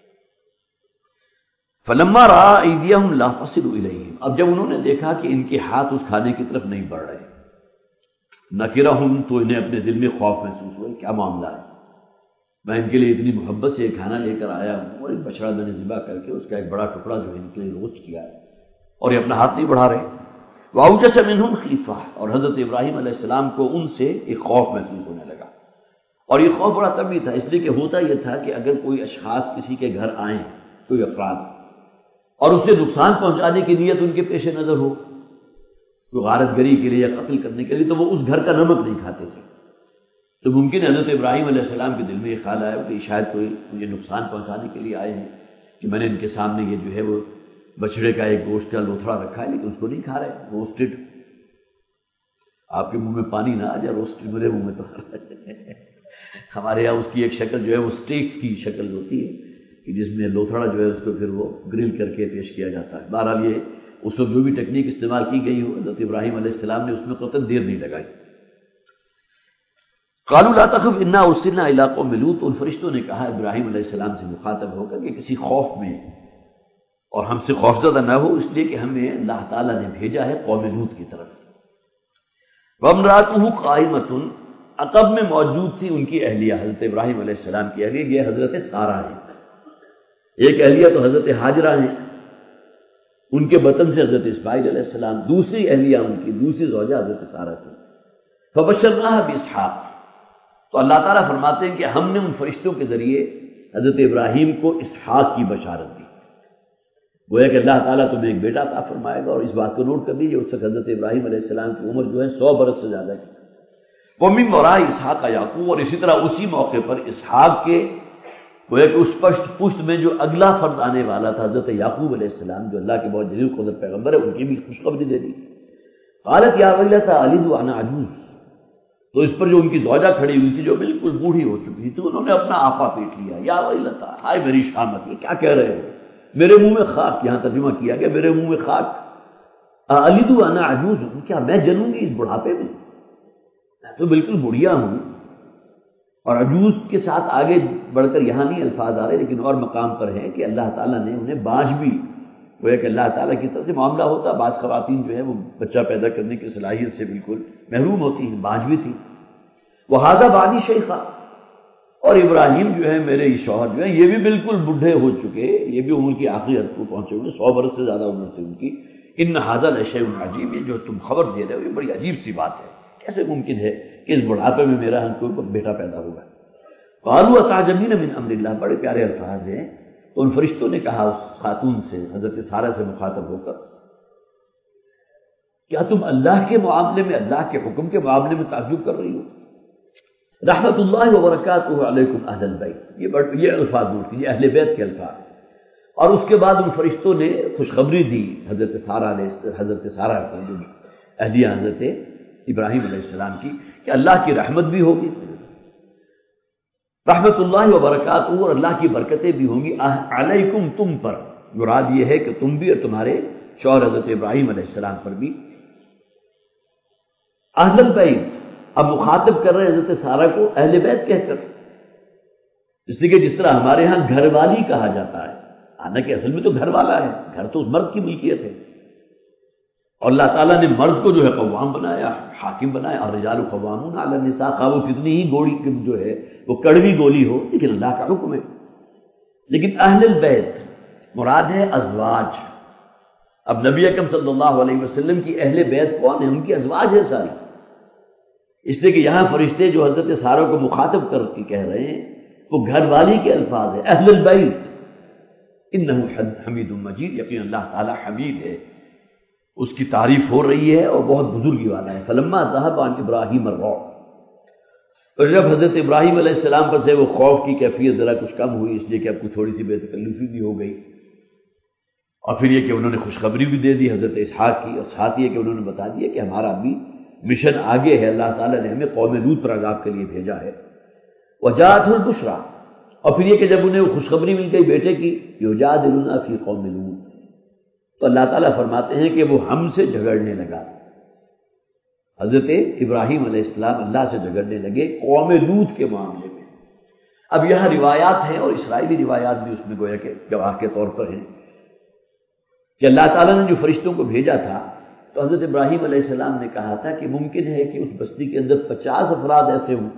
فلما رأى أيديهم لا تصل إليهم، اب جب انہوں نے دیکھا کہ ان کے ہاتھ اس کھانے کی طرف نہیں بڑھ رہے، نکرہم، تو انہیں اپنے دل میں خوف محسوس ہوا. کیا معاملہ ہے، میں ان کے لیے اتنی محبت سے کھانا لے کر آیا ہوں اور ایک بچڑا میں نے ذبح کر کے اس کا ایک بڑا ٹکڑا جو ہے ان کے لیے روسٹ کیا ہے، اور یہ اپنا ہاتھ نہیں بڑھا رہے. وَأَوْجَسَ مِنْهُمْ خِیفَةً، اور حضرت ابراہیم علیہ السلام کو ان سے ایک خوف محسوس ہونے لگا. اور یہ خوف بڑا طبعی تھا، اس لیے کہ ہوتا یہ تھا کہ اگر کوئی اشخاص کسی کے گھر آئیں، کوئی افراد، اور اسے نقصان پہنچانے کی نیت ان کے پیش نظر ہو، کوئی غارت گری کے لیے یا قتل کرنے کے لیے، تو وہ اس گھر کا نمک نہیں کھاتے تھے. تو ممکن ہے حضرت ابراہیم علیہ السلام کے دل میں یہ خیال آیا کہ شاید کوئی مجھے نقصان پہنچانے کے لیے آئے ہیں کہ میں نے ان کے سامنے یہ جو ہے وہ بچڑے کا ایک گوشت کا لوتھڑا رکھا ہے لیکن اس کو نہیں کھا رہے، روسٹڈ. آپ کے منہ میں پانی نہ آ جائے، روسٹڈ میرے منہ میں تو ہمارے یہاں اس کی ایک شکل جو ہے وہ اسٹیک کی شکل ہوتی ہے کہ جس میں لوتھڑا جو ہے اس کو پھر وہ گرل کر کے پیش کیا جاتا ہے. بہرحال یہ اس وقت جو بھی ٹیکنیک استعمال کی گئی ہو، حضرت ابراہیم علیہ السلام نے اس میں قطعاً دیر نہیں لگائی. قالوا لا تخف انا ارسلنا الى قوم لوط، ان فرشتوں نے کہا ابراہیم علیہ السلام سے مخاطب ہو کر کہ کسی خوف میں اور ہم سے خوفزدہ نہ ہو، اس لیے کہ ہمیں اللہ تعالیٰ نے بھیجا ہے قوم لوط کی طرف. وامرأته قائمۃ، عقب میں موجود تھی ان کی اہلیہ، حضرت ابراہیم علیہ السلام کی اہلیہ، یہ حضرت سارہ ہیں. ایک اہلیہ تو حضرت ہاجرہ ہیں، ان کے بطن سے حضرت اسماعیل علیہ السلام. دوسری اہلیہ ان کی دوسری زوجہ حضرت سارہ تھی. فبشرناها باسحاق، تو اللہ تعالیٰ فرماتے ہیں کہ ہم نے ان فرشتوں کے ذریعے حضرت ابراہیم کو اسحاق کی بشارت دی. گویا کہ اللہ تعالیٰ تمہیں ایک بیٹا عطا فرمائے گا. اور اس بات کو نوٹ کر لیجیے، اس وقت حضرت ابراہیم علیہ السلام کی عمر جو ہے سو برس سے زیادہ کی. وَمِن وَرَاءِ اسحاق یعقوب، اور اسی طرح اسی موقع پر اسحاق کے گویا کہ اس پشت پشت میں جو اگلا فرد آنے والا تھا حضرت یعقوب علیہ السلام، جو اللہ کے بہت جلیل قدر پیغمبر ہے، ان کی بھی خوشخبری دے دی. قالت یا ویلتى ألد وأنا عجوز، تو اس پر جو ان کی زوجہ کھڑی ہوئی تھی جو بالکل بوڑھی ہو چکی تھی، انہوں نے اپنا آپا پیٹ لیا. یا ویلتى، ہائے میری شامت، یہ کیا کہہ رہے ہو، میرے منہ میں خاک. یہاں ترجمہ کیا گیا میرے منہ میں خاک. ألد وأنا عجوز، کیا میں جنوں گی اس بڑھاپے میں، میں تو بالکل بڑھیا ہوں. اور عجوز کے ساتھ آگے بڑھ کر یہاں نہیں الفاظ آ رہے، لیکن اور مقام پر ہے کہ اللہ تعالیٰ نے انہیں باج بھی، وہ کہ اللہ تعالیٰ کی طرف سے معاملہ ہوتا. بعض خواتین جو ہے وہ بچہ پیدا کرنے کی صلاحیت سے بالکل محروم ہوتی ہیں، باج بھی تھی. وَهَذَا بَعْلِي شَيْخًا، اور ابراہیم جو ہے میرے شوہر جو ہیں یہ بھی بالکل بوڑھے ہو چکے، یہ بھی عمر کی آخری حد کو پہنچے ہوئے، سو برس سے زیادہ عمر تھی ان کی. ان هَذَا لَشَيْءٌ عَجِیبٌ، یہ جو تم خبر دے رہے ہو یہ بڑی عجیب سی بات ہے. کیسے ممکن ہے کہ اس بڑھاپے میں میرا ہم کو بیٹا پیدا ہوگا. قالوا اتعجبین من امر اللہ، بڑے پیارے الفاظ ہیں. تو ان فرشتوں نے کہا اس خاتون سے، حضرت سارہ سے مخاطب ہو کر، کیا تم اللہ کے معاملے میں، اللہ کے حکم کے معاملے میں تعجب کر رہی ہو؟ رحمت اللہ وبرکاتہ علیکم اہل البیت، یہ یہ الفاظ نوٹ کیجیے، اہل بیت کے الفاظ۔ اور اس کے بعد ان فرشتوں نے خوشخبری دی حضرت سارہ علیہ حضرت سارہ جو اہلیہ حضرت ابراہیم علیہ السلام کی، کہ اللہ کی رحمت بھی ہوگی، رحمت اللہ وبرکاتہ، اور اللہ کی برکتیں بھی ہوں گی علیکم، تم پر۔ مراد یہ ہے کہ تم بھی اور تمہارے شوہر حضرت ابراہیم علیہ السلام پر بھی۔ اہل البیت، اب مخاطب کر رہے ہیں حضرت سارہ کو اہل بیت کہہ کر، اس لیے کہ جس طرح ہمارے ہاں گھر والی کہا جاتا ہے، حالانکہ اصل میں تو گھر والا ہے، گھر تو اس مرد کی ملکیت ہے، اور اللہ تعالیٰ نے مرد کو جو ہے قوام بنایا، حاکم بنایا، اور رجال قوامون علی النساء، خواہ وہ کتنی ہی گولی جو ہے وہ کڑوی گولی ہو، لیکن اللہ کا حکم ہے۔ لیکن اہل البیت مراد ہے ازواج۔ اب نبی اکرم صلی اللہ علیہ وسلم کی اہل بیت کون ہیں؟ ان کی ازواج ہیں ساری، اس لیے کہ یہاں فرشتے جو حضرت سارہ کو مخاطب کر کے کہہ رہے ہیں وہ گھر والی کے الفاظ ہیں، اہل البیت انہ حمید مجید، یقین اللہ تعالی حمید ہے، اس کی تعریف ہو رہی ہے اور بہت بزرگی والا ہے۔ فلما ذهب عن ابراہیم الرعب، اور جب حضرت ابراہیم علیہ السلام پر سے وہ خوف کی کیفیت ذرا کچھ کم ہوئی، اس لیے کہ اب کچھ تھوڑی سی بے تکلفی بھی ہو گئی، اور پھر یہ کہ انہوں نے خوشخبری بھی دے دی حضرت اسحاق کی، اور ساتھ یہ کہ انہوں نے بتا دیا کہ ہمارا بھی مشن آگے ہے، اللہ تعالیٰ نے ہمیں قوم لوط پر عذاب کے لیے بھیجا ہے۔ وجاءته البشرى، اور پھر یہ کہ جب انہیں وہ خوشخبری مل گئی بیٹے کی، یجادلنا فی قوم لوط، تو اللہ تعالیٰ فرماتے ہیں کہ وہ ہم سے جھگڑنے لگا، حضرت ابراہیم علیہ السلام اللہ سے جھگڑنے لگے قوم لوط کے معاملے میں۔ اب یہاں روایات ہیں اور اسرائیلی روایات بھی اس میں گویا کہ گواہ کے طور پر ہیں کہ اللہ تعالیٰ نے جو فرشتوں کو بھیجا تھا تو حضرت ابراہیم علیہ السلام نے کہا تھا کہ ممکن ہے کہ اس بستی کے اندر پچاس افراد ایسے ہوں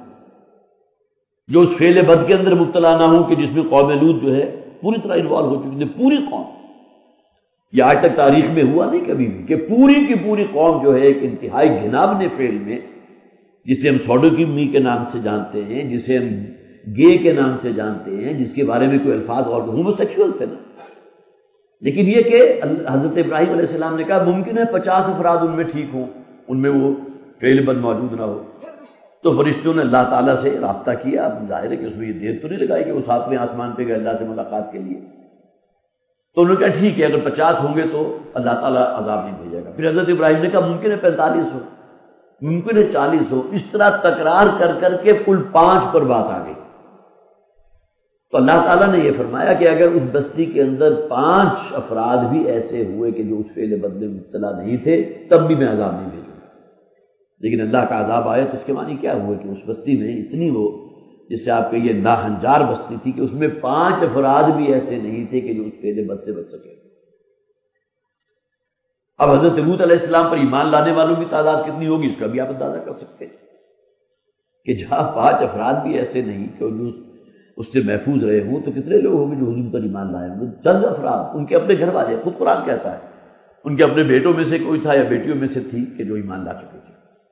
جو اس فعل بد کے اندر مبتلا نہ ہوں کہ جس میں قوم لوط جو ہے پوری طرح انوالو ہو چکی ہے، پوری قوم۔ یہ آج تک تاریخ میں ہوا نہیں کبھی بھی کہ پوری کی پوری قوم جو ہے ایک انتہائی گھناونے فعل میں، جسے ہم سوڈوکیمی کے نام سے جانتے ہیں، جسے ہم گے کے نام سے جانتے ہیں، جس کے بارے میں کوئی الفاظ اور ہومو سیکشول تھے نا، لیکن یہ کہ حضرت ابراہیم علیہ السلام نے کہا ممکن ہے پچاس افراد ان میں ٹھیک ہوں، ان میں وہ فعل بد موجود نہ ہو۔ تو فرشتوں نے اللہ تعالیٰ سے رابطہ کیا، اب ظاہر ہے کہ اس میں یہ دیر تو نہیں لگائی کہ وہ ساتویں آسمان پہ گئے اللہ سے ملاقات کے لیے، تو انہوں نے کہا ٹھیک ہے اگر پچاس ہوں گے تو اللہ تعالیٰ عذاب نہیں بھیجے گا۔ پھر حضرت ابراہیم نے کہا ممکن ہے پینتالیس ہو، ممکن ہے چالیس ہو، اس طرح تکرار کر کر کے کل پانچ پر بات آ گئی۔ تو اللہ تعالیٰ نے یہ فرمایا کہ اگر اس بستی کے اندر پانچ افراد بھی ایسے ہوئے کہ جو اس فعل بد میں مبتلا نہیں تھے تب بھی میں عذاب نہیں بھیجوں گا، لیکن اللہ کا عذاب آیا تو اس کے معنی کیا ہوئے کہ اس بستی میں اتنی وہ جس سے آپ کہیے ناہنجار بستی تھی کہ اس میں پانچ افراد بھی ایسے نہیں تھے کہ جو اس فعل بد سے بچ سکے۔ اب حضرت لوط علیہ السلام پر ایمان لانے والوں کی تعداد کتنی ہوگی اس کا بھی آپ اندازہ کر سکتے ہیں کہ جہاں پانچ افراد بھی ایسے نہیں کہ جو اس سے محفوظ رہے ہوں تو کتنے لوگ ہوں گے جو حضور پر ایمان لائے ہوں گے؟ چند افراد، ان کے اپنے گھر والے، خود قرآن کہتا ہے ان کے اپنے بیٹوں میں سے کوئی تھا یا بیٹیوں میں سے تھی کہ جو ایمان لا چکے تھے۔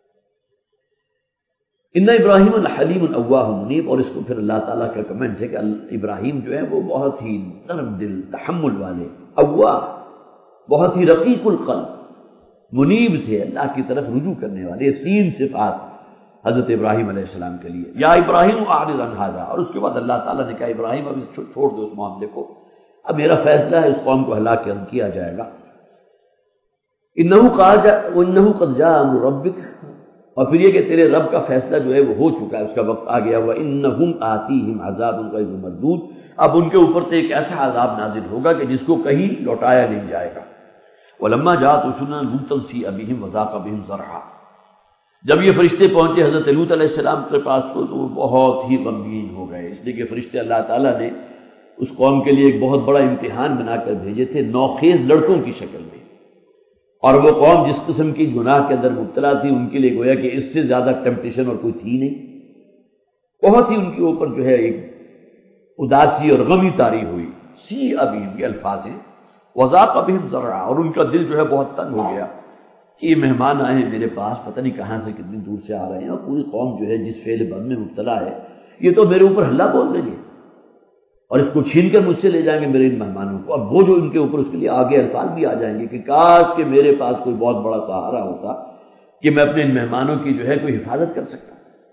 ان ابراہیم الحلیم الاواہ منیب، اور اس کو پھر اللہ تعالیٰ کا کمنٹ ہے کہ ابراہیم جو ہے وہ بہت ہی نرم دل، تحمل والے، اواہ، بہت ہی رقیق القلب، منیب تھے، اللہ کی طرف رجوع کرنے والے۔ یہ تین صفات حضرت ابراہیم علیہ السلام کے لیے، یا ابراہیم اعرض عن ھذا، اور اس کے بعد اللہ تعالیٰ نے کہا ابراہیم اب اس چھوڑ دو اس معاملے کو، اب میرا فیصلہ ہے اس قوم کو ہلاک کیا جائے گا۔ انہ قد انہ قد جاء امر ربک، اور پھر یہ کہ تیرے رب کا فیصلہ جو ہے وہ ہو چکا ہے، اس کا وقت آ گیا ہوا۔ انہم آتیہم عذاب غیر مردود، اب ان کے اوپر سے ایک ایسا عذاب نازل ہوگا کہ جس کو کہیں لوٹایا نہیں جائے گا۔ ولما جاءت رسلنا لوطا سیء بہم وضاق بہم ذرعا، جب یہ فرشتے پہنچے حضرت لوط علیہ السلام کے پاس تو وہ بہت ہی غمگین ہو گئے، اس لیے کہ فرشتے اللہ تعالیٰ نے اس قوم کے لیے ایک بہت بڑا امتحان بنا کر بھیجے تھے نوخیز لڑکوں کی شکل میں، اور وہ قوم جس قسم کی گناہ کے اندر مبتلا تھی ان کے لیے گویا کہ اس سے زیادہ ٹیمپٹیشن اور کوئی تھی نہیں، بہت ہی ان کے اوپر جو ہے ایک اداسی اور غمی طاری ہوئی۔ سی ابھی کے الفاظ ہیں وضاق بہم ذرعا، اور ان کا دل جو ہے بہت تنگ ہو گیا کہ یہ مہمان آئے ہیں میرے پاس، پتہ نہیں کہاں سے کتنی دور سے آ رہے ہیں، اور پوری قوم جو ہے جس فعل بد میں مبتلا ہے یہ تو میرے اوپر حلہ بول دیں گے اور اس کو چھین کر مجھ سے لے جائیں گے میرے ان مہمانوں کو، اور وہ جو ان کے اوپر اس کے لیے آگے الفاظ بھی آ جائیں گے کہ کاش کہ میرے پاس کوئی بہت بڑا سہارا ہوتا کہ میں اپنے ان مہمانوں کی جو ہے کوئی حفاظت کر سکتا۔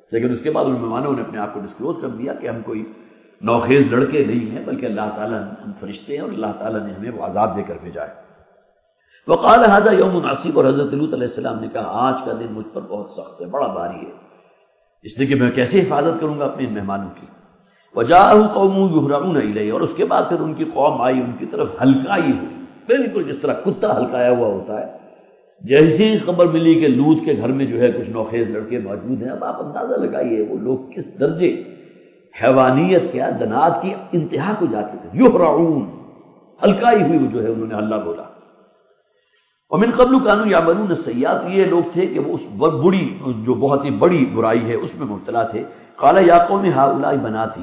لیکن اس کے بعد ان مہمانوں نے اپنے آپ کو ڈسکلوز کر دیا کہ ہم کوئی نوخیز لڑکے نہیں ہیں بلکہ اللہ تعالیٰ ہم فرشتے ہیں اور اللہ تعالیٰ نے ہمیں وہ عذاب دے کر بھیجا ہے۔ وقال هذا یوم عصیب، اور حضرت لوط علیہ السلام نے کہا آج کا دن مجھ پر بہت سخت ہے، بڑا بھاری ہے، اس لیے کہ میں کیسے حفاظت کروں گا اپنے ان مہمانوں کی۔ وجاءه قوم يهرعون الیہ، اور اس کے بعد پھر ان کی قوم آئی ان کی طرف ہلکائی ہوئی، بالکل جس طرح کتا ہلکایا ہوا ہوتا ہے۔ جیسی خبر ملی کہ لوط کے گھر میں جو ہے کچھ نوخیز لڑکے موجود ہیں، اب آپ اندازہ لگائیے وہ لوگ کس درجے حیوانیت کیا دنات کی انتہا کو جا چکے۔ یہرعون، ہلکائی ہوئی وہ جو ہے، انہوں نے اللہ بولا۔ ومن قبل كانوا يعملون السيئات، یہ لوگ تھے کہ وہ اس بڑی جو بہت ہی بڑی برائی ہے اس میں مبتلا تھے۔ قال يا قوم هؤلاء بناتي،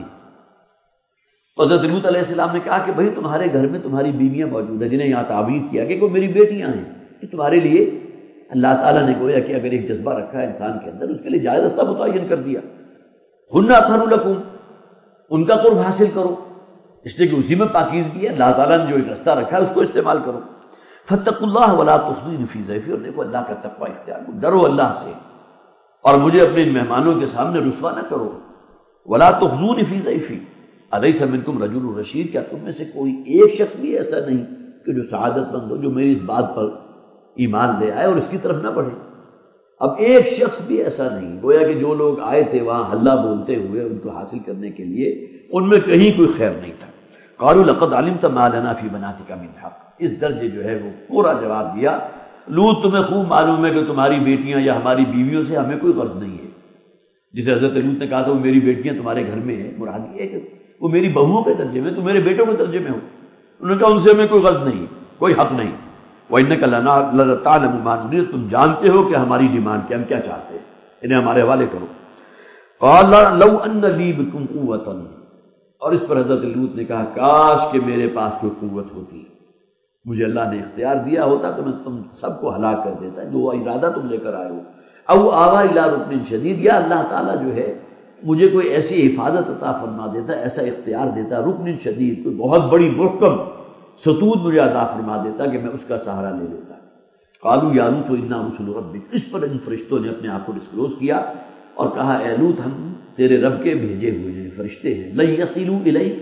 حضرت لوط علیہ السلام نے کہا کہ بھئی تمہارے گھر میں تمہاری بیویاں موجود ہیں جنہیں یہاں تعبیر کیا کہ وہ میری بیٹیاں ہیں، کہ تمہارے لیے اللہ تعالیٰ نے گویا کہ اگر ایک جذبہ رکھا ہے انسان کے اندر اس کے لیے جائز رستہ متعین کر دیا۔ ہن اطہر لکم، ان کا قرب حاصل کرو، اس لیے کہ اسی میں پاکیزگی ہے، اللہ تعالیٰ نے جو ایک رستہ رکھا ہے اس کو استعمال کرو۔ فاتقوا اللہ ولا تخزونی فی ضیفی، اور دیکھو اللہ کا تقوی اختیار کرو، ڈرو اللہ سے اور مجھے اپنے ان مہمانوں کے سامنے رسوا نہ کرو۔ ولا تخزونی فی ضیفی الیس منکم رجل رشید، کیا تم میں سے کوئی ایک شخص بھی ایسا نہیں کہ جو سعادت مند ہو، جو میری اس بات پر ایمان لے آئے اور اس کی طرف نہ بڑھے۔ اب ایک شخص بھی ایسا نہیں، گویا کہ جو لوگ آئے تھے وہاں ہلہ بولتے ہوئے ان کو حاصل کرنے کے لیے، ان میں کہیں کوئی خیر نہیں تھا۔ قالوا لقد علمت ما لنا فی بناتک من حق، اس درجے جو ہے وہ پورا جواب دیا، لوط تمہیں خوب معلوم ہے کہ تمہاری بیٹیاں یا ہماری بیویوں سے ہمیں کوئی غرض نہیں ہے۔ جسے حضرت لوط نے کہا تھا وہ میری بیٹیاں تمہارے گھر میں ہیں، مراد یہ ہے کہ وہ میری بہوؤں کے درجے میں، تم میرے بیٹوں کے درجے میں ہو۔ انہوں نے کہا ان سے ہمیں کوئی غرض نہیں، کوئی حق نہیں۔ وَإِنَّكَ لَتَعْلَمُ مَا نُرِيدُ، تم جانتے ہو کہ ہماری ڈیمانڈ کیا، ہم کیا چاہتے ہیں، انہیں ہمارے حوالے کرو۔ قَالَ لَوْ أَنَّ لِي بِكُمْ قُوَّةً، اور اس پر حضرت لوط نے کہا کاش کہ میرے پاس کوئی قوت ہوتی، مجھے اللہ نے اختیار دیا ہوتا تو میں تم سب کو ہلاک کر دیتا، جو ارادہ تم لے کر آئے ہو۔ او آوا الی رکن شدید، یا اللہ تعالیٰ جو ہے مجھے کوئی ایسی حفاظت عطا فرما دیتا، ایسا اختیار دیتا، رکن شدید، کوئی بہت بڑی محکم ستون مجھے عطا فرما دیتا کہ میں اس کا سہارا لے لیتا۔ قالوا یا لوط انا رسل ربک، اس پر ان فرشتوں نے اپنے آپ کو ڈسکلوز کیا اور کہا اے لوط ہم تیرے رب کے بھیجے ہوئے ہیں، فرشتے ہیں، لن یصلوا الیک،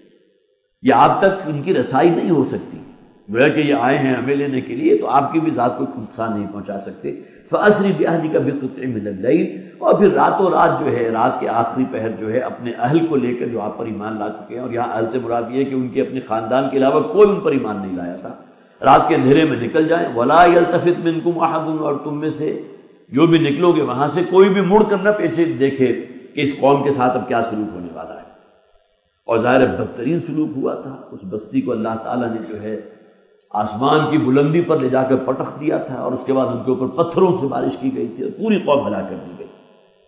یہ آپ تک ان کی رسائی نہیں ہو سکتی، گویا کہ یہ آئے ہیں ہمیں لینے کے لیے تو آپ کی بھی ذات کو نقصان نہیں پہنچا سکتے۔ فَأَسْرِ بِأَهْلِكَ بِقِطْعٍ مِّنَ اللَّيْلِ، اور پھر راتوں رات جو ہے، رات کے آخری پہر جو ہے اپنے اہل کو لے کر جو آپ پر ایمان لا چکے ہیں، اور یہاں اہل سے مراد یہ ہے کہ ان کے اپنے خاندان کے علاوہ کوئی ان پر ایمان نہیں لایا تھا، رات کے اندھیرے میں نکل جائیں۔ وَلَا يَلْتَفِتْ مِنكُمْ أَحَدٌ، اور تم میں سے جو بھی نکلو گے وہاں سے کوئی بھی مڑ کر نہ پیچھے دیکھے کہ اس قوم کے ساتھ اب کیا سلوک ہونے والا ہے۔ اور ظاہر بدترین سلوک ہوا تھا، اس بستی کو اللہ تعالیٰ نے جو ہے آسمان کی بلندی پر لے جا کر پٹخ دیا تھا، اور اس کے بعد ان کے اوپر پتھروں سے بارش کی گئی تھی اور پوری قوم ہلاک کر دی گئی۔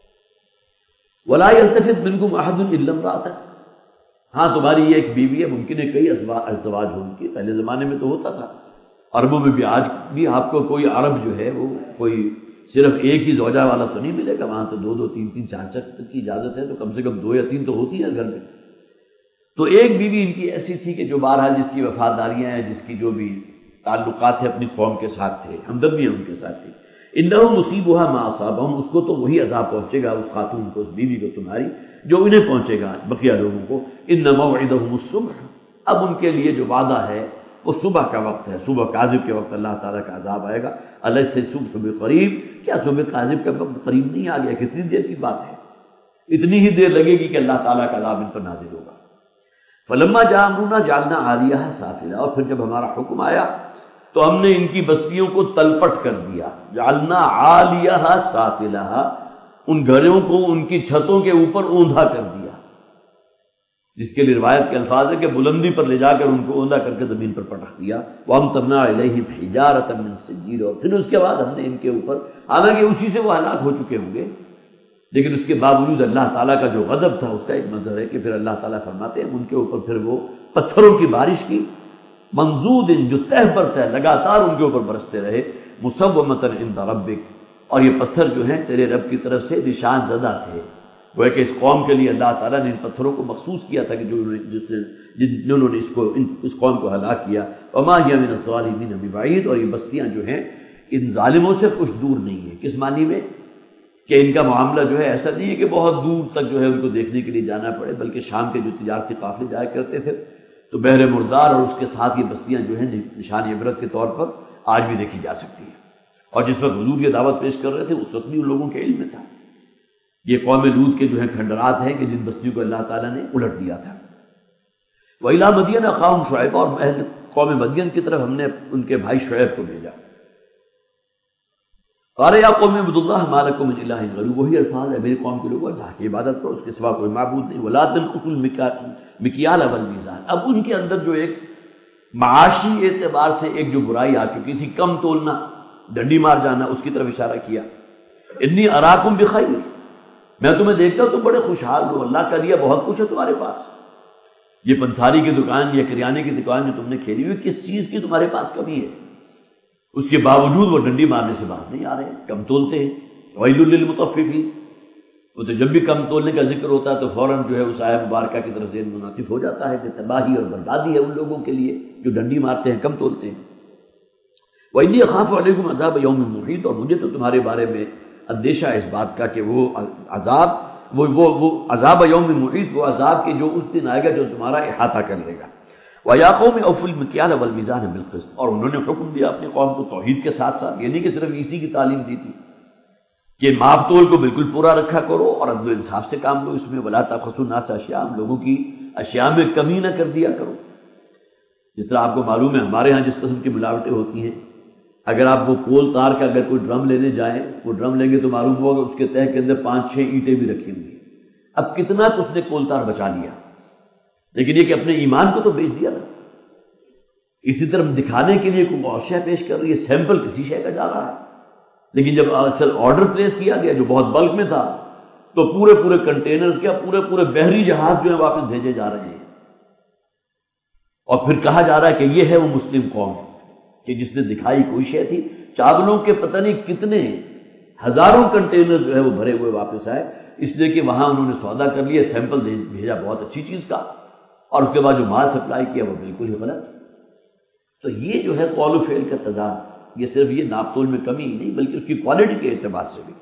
وَلَا يَلْتَفِتْ مِنكُمْ أَحَدٌ إِلَّا امْرَأَتَكَ، ہاں تمہاری یہ ایک بیوی ہے، ممکن ہے کئی ازواج ہوں گی، پہلے زمانے میں تو ہوتا تھا، عربوں میں بھی آج بھی آپ کو کوئی عرب جو ہے وہ کوئی صرف ایک ہی زوجہ والا تو نہیں ملے گا، وہاں تو دو دو تین تین چار چار کی اجازت ہے، تو کم سے کم دو یا تین تو ہوتی ہیں گھر میں۔ تو ایک بیوی ان کی ایسی تھی کہ جو بہرحال جس کی وفاداریاں ہیں، جس کی جو بھی تعلقات ہیں اپنی قوم کے ساتھ تھے، ہمدردیاں ان کے ساتھ تھی۔ انہو مصیبھا ما اصابہم، اس کو تو وہی عذاب پہنچے گا، اس خاتون کو، اس بیوی کو تمہاری، جو انہیں پہنچے گا بقیہ لوگوں کو۔ ان موعدہم الصبح، اب ان کے لیے جو وعدہ ہے وہ صبح کا وقت ہے، صبح کاذب کے وقت اللہ تعالیٰ کا عذاب آئے گا۔ الیس الصبح بقریب، کیا صبح کاذب کا وقت قریب نہیں آ گیا؟ کتنی دیر کی بات ہے، اتنی ہی دیر لگے گی کہ اللہ تعالیٰ کا عذاب ان پر نازل ہوگا۔ فلما جاء امرنا جعلنا عالیہا سافلہ، اور پھر جب ہمارا حکم آیا تو ہم نے ان کی بستیوں کو تلپٹ کر دیا، جعلنا عالیہا سافلہ، ان گھروں کو ان کی چھتوں کے اوپر اوندھا کر دیا، جس کے لیے روایت کے الفاظ ہے کہ بلندی پر لے جا کر ان کو اوندھا کر کے زمین پر پٹخ دیا۔ وَأَمْطَرْنَا عَلَيْهِمْ حِجَارَةً مِّن سِجِّيلٍ، اور پھر اس کے بعد ہم نے ان کے اوپر، حالانکہ اسی سے وہ ہلاک ہو چکے ہوں گے، لیکن اس کے باوجود اللہ تعالیٰ کا جو غضب تھا اس کا ایک منظر ہے کہ پھر اللہ تعالیٰ فرماتے ہیں ان کے اوپر پھر وہ پتھروں کی بارش کی، منضود، جو تہ بر تہ لگاتار ان کے اوپر برستے رہے، مصومۃ عند ربک، اور یہ پتھر جو ہیں تیرے رب کی طرف سے نشان زدہ تھے، وہ کہ اس قوم کے لیے اللہ تعالیٰ نے ان پتھروں کو مخصوص کیا تھا کہ جو جس نے جنہوں نے اس کو اس قوم کو ہلاک کیا۔ وما ہی من الظالمین ببعید، اور یہ بستیاں جو ہیں ان ظالموں سے کچھ دور نہیں ہیں۔ کس معنی میں؟ کہ ان کا معاملہ جو ہے ایسا نہیں ہے کہ بہت دور تک جو ہے ان کو دیکھنے کے لیے جانا پڑے، بلکہ شام کے جو تجارتی قافلے جایا کرتے تھے تو بحر مردار اور اس کے ساتھ یہ بستیاں جو ہیں نشان عبرت کے طور پر آج بھی دیکھی جا سکتی ہیں۔ اور جس وقت حضور یہ دعوت پیش کر رہے تھے اس وقت بھی ان لوگوں کے علم میں تھا۔ یہ قوم لوط کے جو ہے کھنڈرات ہیں کہ جن بستیوں کو اللہ تعالیٰ نے الٹ دیا تھا۔ وَإِلَىٰ مَدْيَنَ أَخَاهُمْ شُعَيْبًا، اور اہل قوم مدین کی طرف ہم نے ان کے بھائی شعیب کو بھیجا۔ قَالَ يَا قَوْمِ اعْبُدُوا اللَّهَ مَا لَكُم مِّنْ إِلَٰهٍ غَيْرُهُ، وہی الفاظ ہے، میری قوم کے لوگوں، اللہ کی عبادت کرو، اس کے سوا کوئی معبود نہیں۔ وَلَا تَنْقُصُوا الْمِكْيَالَ وَالْمِيزَانَ، اب ان کے اندر جو ایک معاشی اعتبار سے ایک جو برائی آ چکی تھی، کم تولنا، ڈنڈی مار جانا، اس کی طرف اشارہ کیا۔ انی اراکم بخیر، میں تمہیں دیکھتا ہوں تم بڑے خوشحال ہو، اللہ کا دیا بہت کچھ ہے تمہارے پاس۔ یہ پنساری کی دکان یا کریانے کی دکان جو تم نے کھیلی ہوئی، کس چیز کی تمہارے پاس کمی ہے؟ اس کے باوجود وہ ڈنڈی مارنے سے باز نہیں آ رہے، کم تولتے ہیں۔ ویل للمطففین، وہ تو جب بھی کم تولنے کا ذکر ہوتا ہے تو فوراً جو ہے اس آیت مبارکہ کی طرف ذہن منعطف ہو جاتا ہے کہ تباہی اور بربادی ہے ان لوگوں کے لیے جو ڈنڈی مارتے ہیں، کم تولتے ہیں۔ وَإِنِّي أَخَافُ عَلَيْكُمْ عَذَابَ يَوْمٍ مُحِيطٍ، اور مجھے تو تمہارے بارے میں اندیشہ ہے اس بات کا کہ وہ عذاب وہ وہ وہ عذاب یوم محیط، وہ عذاب کے جو اس دن آئے گا جو تمہارا احاطہ کر لے گا۔ وَيَا قَوْمِ أَوْفُوا الْمِكْيَالَ وَالْمِيزَانَ بِالْقِسْطِ، اور انہوں نے حکم دیا اپنی قوم کو توحید کے ساتھ ساتھ، یہ نہیں کہ صرف اسی کی تعلیم دی تھی کہ ماپ تول کو بالکل پورا رکھا کرو اور عدل و انصاف سے کام لو، اس میں وَلَا تَبْخَسُوا النَّاسَ أَشْيَاءَهُمْ، لوگوں کی اشیاء میں کمی نہ کر دیا کرو۔ جس طرح آپ کو معلوم ہے ہمارے ہاں جس قسم کی ملاوٹیں ہوتی ہیں، اگر آپ وہ کول تار کا اگر کوئی ڈرم لینے جائیں، وہ ڈرم لیں گے تو معلوم ہوگا اس کے تہہ کے اندر پانچ چھ اینٹیں بھی رکھی ہوئی ہیں۔ اب کتنا تو اس نے کول تار بچا لیا، لیکن یہ کہ اپنے ایمان کو تو بیچ دیا نا۔ اسی طرح دکھانے کے لیے کوئی اور شے پیش کر رہی ہے، سیمپل کسی شے کا جا رہا ہے، لیکن جب اصل آرڈر پلیس کیا گیا جو بہت بلک میں تھا تو پورے پورے کنٹینرز کے پورے پورے بحری جہاز جو ہے واپس بھیجے جا رہے ہیں، اور پھر کہا جا رہا ہے کہ یہ ہے وہ مسلم قوم کہ جس نے دکھائی کوئی شے تھی۔ چاولوں کے پتہ نہیں کتنے ہزاروں کنٹینر جو ہے وہ بھرے ہوئے واپس آئے، اس لیے کہ وہاں انہوں نے سودا کر لیا، سیمپل بھیجا بہت اچھی چیز کا، اور اس کے بعد جو مال سپلائی کیا وہ بالکل ہی غلط۔ تو یہ جو ہے قول و فعل کا تضاد، یہ صرف یہ ناپ تول میں کمی ہی نہیں بلکہ اس کی کوالٹی کے اعتبار سے بھی۔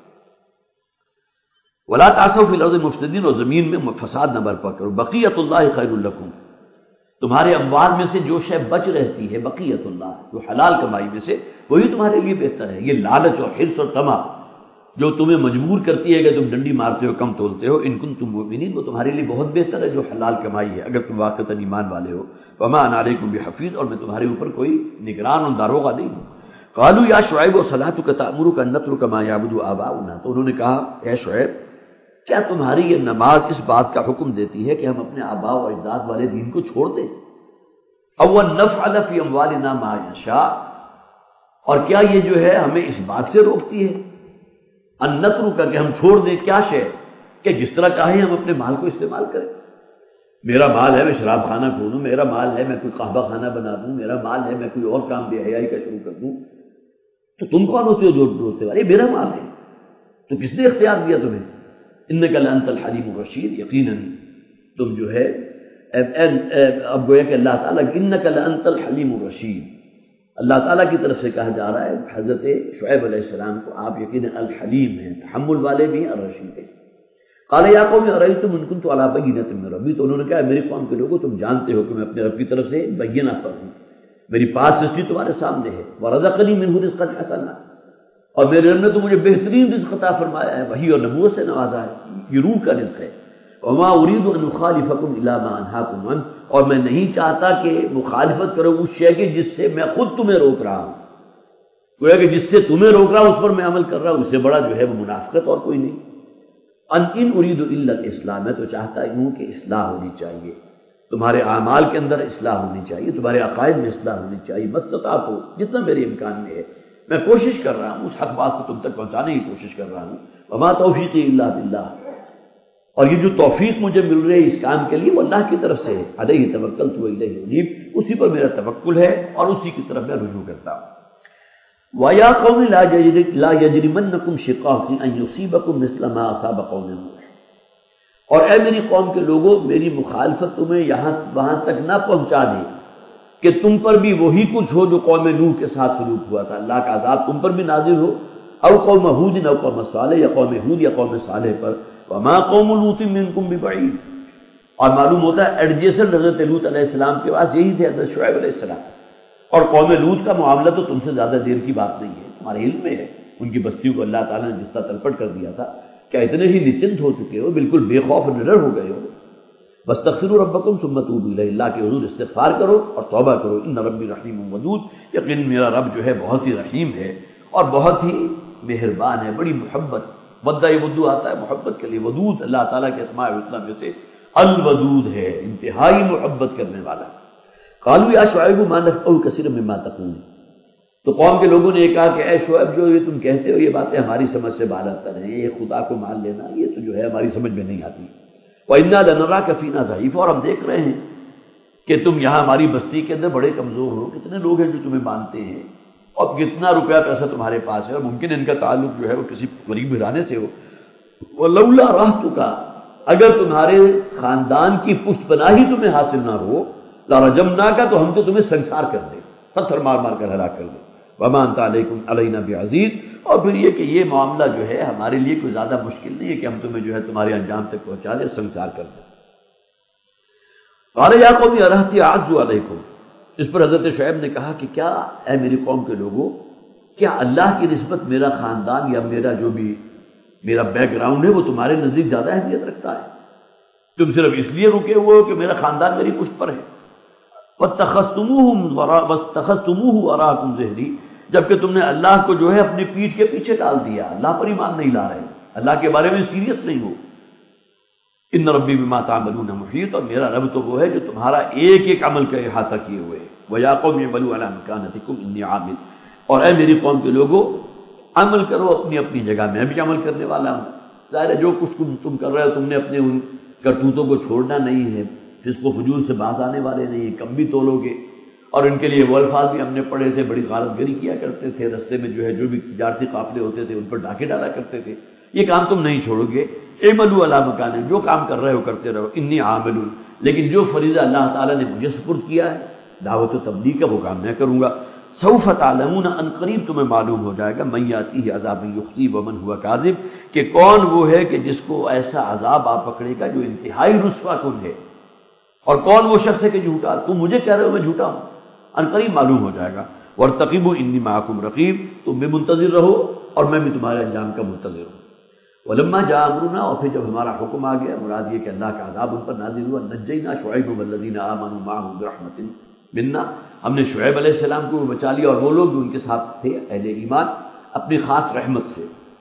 وَلَا تَعْثَوْا فِي الْأَرْضِ مُفْسِدِينَ، اور زمین میں فساد نہ برپا کرو۔ بقیت اللہ خیر لکم، تمہارے اموال میں سے جو شے بچ رہتی ہے، بقیت اللہ، جو حلال کمائی میں سے، وہی تمہارے لیے بہتر ہے۔ یہ لالچ اور حرص اور طمع جو تمہیں مجبور کرتی ہے کہ تم ڈنڈی مارتے ہو، کم تولتے ہو، ان کنتم مؤمنین، وہ تمہارے لیے بہت بہتر ہے جو حلال کمائی ہے اگر تم واقعتاً ایمان والے ہو۔ وما انا علیکم بحفیظ، اور میں تمہارے اوپر کوئی نگران اور داروغہ نہیں ہوں۔ قالوا یا شعیب وصلاتک تأمرک ان نترک ما یعبد آباؤنا، تو انہوں نے کہا اے شعیب، کیا تمہاری یہ نماز اس بات کا حکم دیتی ہے کہ ہم اپنے آباء و اجداد والے دین کو چھوڑ دیں؟ او نفعل فی اموالنا ما یشاء، اور کیا یہ جو ہے ہمیں اس بات سے روکتی ہے ان نترک، کہ ہم چھوڑ دیں کیا شے، کہ جس طرح چاہیں ہم اپنے مال کو استعمال کریں۔ میرا مال ہے میں شراب خانہ کھولوں، میرا مال ہے میں کوئی قہوہ خانہ بنا دوں، میرا مال ہے میں کوئی اور کام بے حیائی کا شروع کر دوں، تو تم کون ہوتے ہو جو روکتے والے؟ میرا مال ہے تو کس نے اختیار دیا تمہیں؟ انک لانت الحلیم الرشید، یقیناً تم جو ہے اب گویا کہ اللہ تعالیٰ انک لانت الحلیم الرشید، اللہ تعالیٰ کی طرف سے کہا جا رہا ہے حضرت شعیب علیہ السلام کو آپ یقیناً الحلیم ہیں، تحمل والے بھی ہیں، الرشید ہیں۔ قال یا قوم ارأیتم ان کنت علی بینۃ من ربی، تو انہوں نے کہا میری قوم کے لوگوں تم جانتے ہو کہ میں اپنے رب کی طرف سے بینہ پر ہوں، میری پاس رزق تمہارے سامنے ہے، ورزقنی منہ رزقا حسنا، اور میرے رب نے تو مجھے بہترین رزق عطا فرمایا ہے، وحی اور نبوت سے نوازا ہے، یہ روح کا رزق ہے۔ وما اريد ان اخالفكم الى ما انهاكم عنه، اور میں نہیں چاہتا کہ مخالفت کرو اس شے کی جس سے میں خود تمہیں روک رہا ہوں، گویا کہ جس سے تمہیں روک رہا ہوں اس پر میں عمل کر رہا ہوں، اس سے بڑا جو ہے وہ منافقت اور کوئی نہیں۔ ان ان اريد الا الاسلام، میں تو چاہتا ہوں کہ اصلاح ہونی چاہیے، تمہارے اعمال کے اندر اصلاح ہونی چاہیے، تمہارے عقائد میں اصلاح ہونی چاہیے، مستطاعت ہو جتنا میرے امکان میں ہے میں کوشش کر رہا ہوں، اس حق بات کو تم تک پہنچانے کی کوشش کر رہا ہوں۔ وما توفیقی الا باللہ، اور یہ جو توفیق مجھے مل رہی ہے اس کام کے لیے وہ اللہ کی طرف سے ہے، علیہ توکلت و الیہ انیب، اسی پر میرا توکل ہے اور اسی کی طرف میں رجوع کرتا ہوں۔ وَيَا قَوْمِ لَا يَجْرِمَنَّكُمْ شِقَاقِي أَن يُصِيبَكُم مِّثْلَ مَا أَصَابَ قَوْمَ نُوحٍ، اور اے میری قوم کے لوگوں، میری مخالفت تمہیں یہاں وہاں تک نہ پہنچا دے کہ تم پر بھی وہی کچھ ہو جو قوم نوح کے ساتھ سلوک ہوا تھا، اللہ کا عذاب تم پر بھی نازل ہو او قوم ہود او قوم صالح، یا قوم ہود یا قوم صالح پر، وما قوم لوط منکم ببعید۔ اور معلوم ہوتا ہے ایڈجیسنٹ حضرت لوط علیہ السلام کے پاس یہی تھے حضرت شعیب علیہ السلام، اور قوم لوط کا معاملہ تو تم سے زیادہ دیر کی بات نہیں ہے، تمہارے علم میں ہے ان کی بستیوں کو اللہ تعالیٰ نے جس طرح تلپٹ کر دیا تھا، کیا اتنے ہی نچنت ہو چکے ہو، بالکل بے خوف نڈر ہو گئے ہو؟ واستغفروا ربکم ثم توبوا الیہ، اللہ کے حضور استغفار کرو اور توبہ کرو، ان ربی رحیم ودود، یقین میرا رب جو ہے بہت ہی رحیم ہے اور بہت ہی مہربان ہے، بڑی محبت، ودہ ودو آتا ہے محبت کے لیے، ودود اللہ تعالیٰ کے اسماء الحسنی میں سے الودود ہے، انتہائی محبت کرنے والا۔ قالوا یا شعیب ما نفقه کثیرا مما تقول، تو قوم کے لوگوں نے یہ کہا کہ اے شعیب جو یہ تم کہتے ہو یہ باتیں ہماری سمجھ سے بالا تر ہیں، یہ خدا کو مان لینا یہ تو جو ہے ہماری سمجھ میں نہیں آتی۔ وَإِنَّا لَنَرَاكَ فِينَا ضَعِيفًا، اور ہم دیکھ رہے ہیں کہ تم یہاں ہماری بستی کے اندر بڑے کمزور ہو، کتنے لوگ ہیں جو تمہیں مانتے ہیں اور کتنا روپیہ پیسہ تمہارے پاس ہے، اور ممکن ان کا تعلق جو ہے وہ کسی غریب گھرانے سے ہو۔ وَلَوْلَا رَحْتُكَ، اگر تمہارے خاندان کی پشت پناہی تمہیں حاصل نہ ہو، لَرَجَمْنَاكَ، تو ہم تو تمہیں سنسار کر دیں، پتھر مار مار کر ہلاک کر دیں۔ وَمَا أَنْتَ عَلَيْكُمْ عَلَيْنَا بِعَزِيزٍ، اور پھر یہ کہ یہ معاملہ جو ہے ہمارے لیے کوئی زیادہ مشکل نہیں ہے کہ ہم تمہیں جو ہے تمہارے انجام تک پہنچا دیں، سنسار کر دیں۔ قَالَ يَا قَوْمِ أَرَهْطِي أَعَزُّ عَلَيْكُمْ، اس پر حضرت شعیب نے کہا کہ کیا اے میری قوم کے لوگوں، کیا اللہ کی نسبت میرا خاندان یا میرا جو بھی میرا بیک گراؤنڈ ہے وہ تمہارے نزدیک زیادہ اہمیت رکھتا ہے؟ تم صرف اس لیے رکے ہوئے ہو کہ میرا خاندان میری پشت پر ہے۔ وَاتَّخَذْتُمُوهُ وَرَاءَكُمْ ظِهْرِي، جبکہ تم نے اللہ کو جو ہے اپنی پیٹھ کے پیچھے ڈال دیا، اللہ پر ایمان نہیں لا رہے، اللہ کے بارے میں سیریس نہیں ہو۔ ان ربی بما تعملون محیط، اور میرا رب تو وہ ہے جو تمہارا ایک ایک عمل کا احاطہ کیے ہوئے ہے۔ وَيَا قَوْمِ اعْمَلُوا عَلَىٰ مَكَانَتِكُمْ إِنِّي عَامِلٌ، اور اے میری قوم کے لوگوں عمل کرو اپنی اپنی جگہ، میں بھی عمل کرنے والا ہوں۔ ظاہر ہے جو کچھ تم تم کر رہے ہو، تم نے اپنے ان کرتوتوں کو چھوڑنا نہیں ہے، فسق و فجور سے باز آنے والے نہیں ہیں، کم بھی تولو گے۔ اور ان کے لیے وہ الفاظ بھی ہم نے پڑھے تھے، بڑی غارت گری کیا کرتے تھے، رستے میں جو ہے جو بھی تجارتی قافلے ہوتے تھے ان پر ڈاکے ڈالا کرتے تھے۔ یہ کام تم نہیں چھوڑو گے، اعملوا علی مکانکم، جو کام کر رہے ہو کرتے رہو، انی عامل، لیکن جو فریضہ اللہ تعالیٰ نے مجھے سپرد کیا ہے دعوت و تبلیغ کا، وہ کام میں کروں گا۔ سوف تعلمون، ان قریب تمہیں معلوم ہو جائے گا، من یاتیہ عذاب یخزیہ ومن ہوا کاذب، کہ کون وہ ہے کہ جس کو ایسا عذاب آ پکڑے گا جو انتہائی رسوا کن ہے، اور کون وہ شخص ہے کہ جھوٹا، تم مجھے کہہ رہے ہو میں جھوٹا ہوں، ان قریب معلوم ہو جائے گا۔ وارتقبوا انی معکم رقیب، تم بھی منتظر رہو اور میں بھی تمہارے انجام کا منتظر ہوں۔ ولما جاء امرنا، اور پھر جب ہمارا حکم آ گیا، مراد یہ کہ اللہ کا عذاب ان پر نازل ہوا، نجینا شعیب والذین آمنوا معه برحمت منا، ہم نے شعیب علیہ السلام کو بچا لیا اور وہ لوگ جو ان کے ساتھ تھے اہل ایمان اپنی خاص رحمت سے۔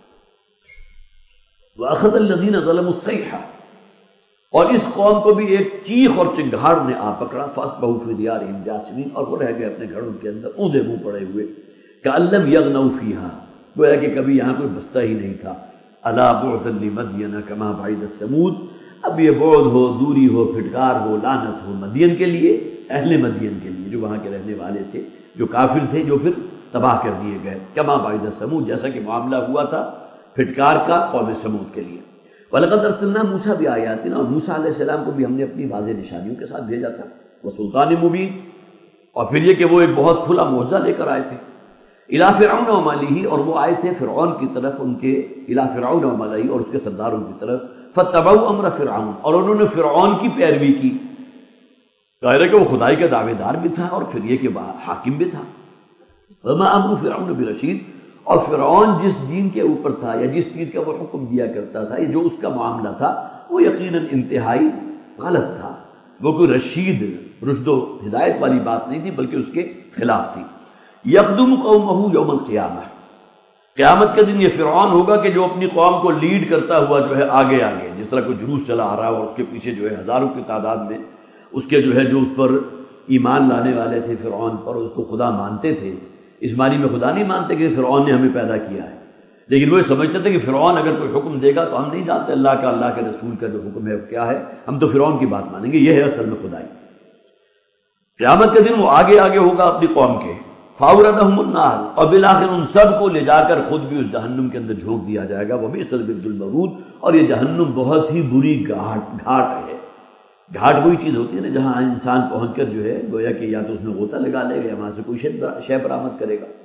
واخذ الذین ظلموا الصیحہ، اور اس قوم کو بھی ایک چیخ اور چنگھاڑ نے آ پکڑا، فاصبحوا فی دیارہم جاثمین، اور وہ رہ گئے اپنے گھروں کے اندر اونھے منہ پڑے ہوئے، کأن لم یغنوا فیہا، گویا کہ کبھی یہاں کوئی بستا ہی نہیں تھا۔ الا بعدا لمدین کما بعدت ثمود، اب یہ بعد ہو، دوری ہو، پھٹکار ہو، لعنت ہو مدین کے لیے، اہل مدین کے لیے جو وہاں کے رہنے والے تھے، جو کافر تھے، جو پھر تباہ کر دیے گئے، کما بعدت ثمود، جیسا کہ معاملہ ہوا تھا پھٹکار کا قوم ثمود کے لیے۔ وَلَقَدْ أَرْسَلْنَا مُوسَىٰ بِآيَاتِنَا، اور موسیٰ علیہ السلام کو بھی ہم نے اپنی واضح نشانیوں کے ساتھ بھیجا تھا، وَسُلْطَانٍ مُبِينٍ، اور پھر یہ کہ وہ ایک بہت کھلا معجزہ لے کر آئے تھے، اِلیٰ فِرْعَوْنَ وَمَلَئِهِ، اور وہ آئے تھے فرعون کی طرف، ان کے اِلیٰ فِرْعَوْنَ وَمَلَئِهِ، اور اس کے سرداروں کی طرف، فَاتَّبَعُوا أَمْرَ فِرْعَوْنَ، اور انہوں نے فرعون کی پیروی کی، ظاہر ہے کہ وہ خدائی کا دعوے دار بھی تھا اور پھر یہ کہ حاکم بھی تھا۔ وَمَا أَمْرُ فِرْعَوْنَ بِرَشِيدٍ، اور فرعون جس دین کے اوپر تھا یا جس چیز کا وہ حکم دیا کرتا تھا، یہ جو اس کا معاملہ تھا، وہ یقیناً انتہائی غلط تھا، وہ کوئی رشید رشد و ہدایت والی بات نہیں تھی بلکہ اس کے خلاف تھی۔ یقدم قومہ یوم القیامہ، قیامت کے دن یہ فرعون ہوگا کہ جو اپنی قوم کو لیڈ کرتا ہوا جو ہے آگے آگے، جس طرح کوئی جلوس چلا آ رہا اور اس کے پیچھے جو ہے ہزاروں کی تعداد میں اس کے جو ہے جو اس پر ایمان لانے والے تھے فرعون پر، اس کو خدا مانتے تھے، اس معنی میں خدا نہیں مانتے کہ فرعون نے ہمیں پیدا کیا ہے، لیکن وہ یہ سمجھتے تھے کہ فرعون اگر کوئی حکم دے گا تو ہم نہیں جانتے اللہ کا، اللہ کے رسول کا جو حکم ہے وہ کیا ہے، ہم تو فرعون کی بات مانیں گے، یہ ہے اصل میں خدائی۔ قیامت کے دن وہ آگے آگے ہوگا اپنی قوم کے، فاوردہم النار، اور بالآخر ان سب کو لے جا کر خود بھی اس جہنم کے اندر جھونک دیا جائے گا، وبئس الورد المورود، اور یہ جہنم بہت ہی بری گھاٹ گھاٹ ہے۔ گھاٹ وہی چیز ہوتی ہے نا جہاں انسان پہنچ کر جو ہے گویا کہ یا تو اس میں غوطہ لگا لے گا یا وہاں سے کوئی شے برآمد کرے گا۔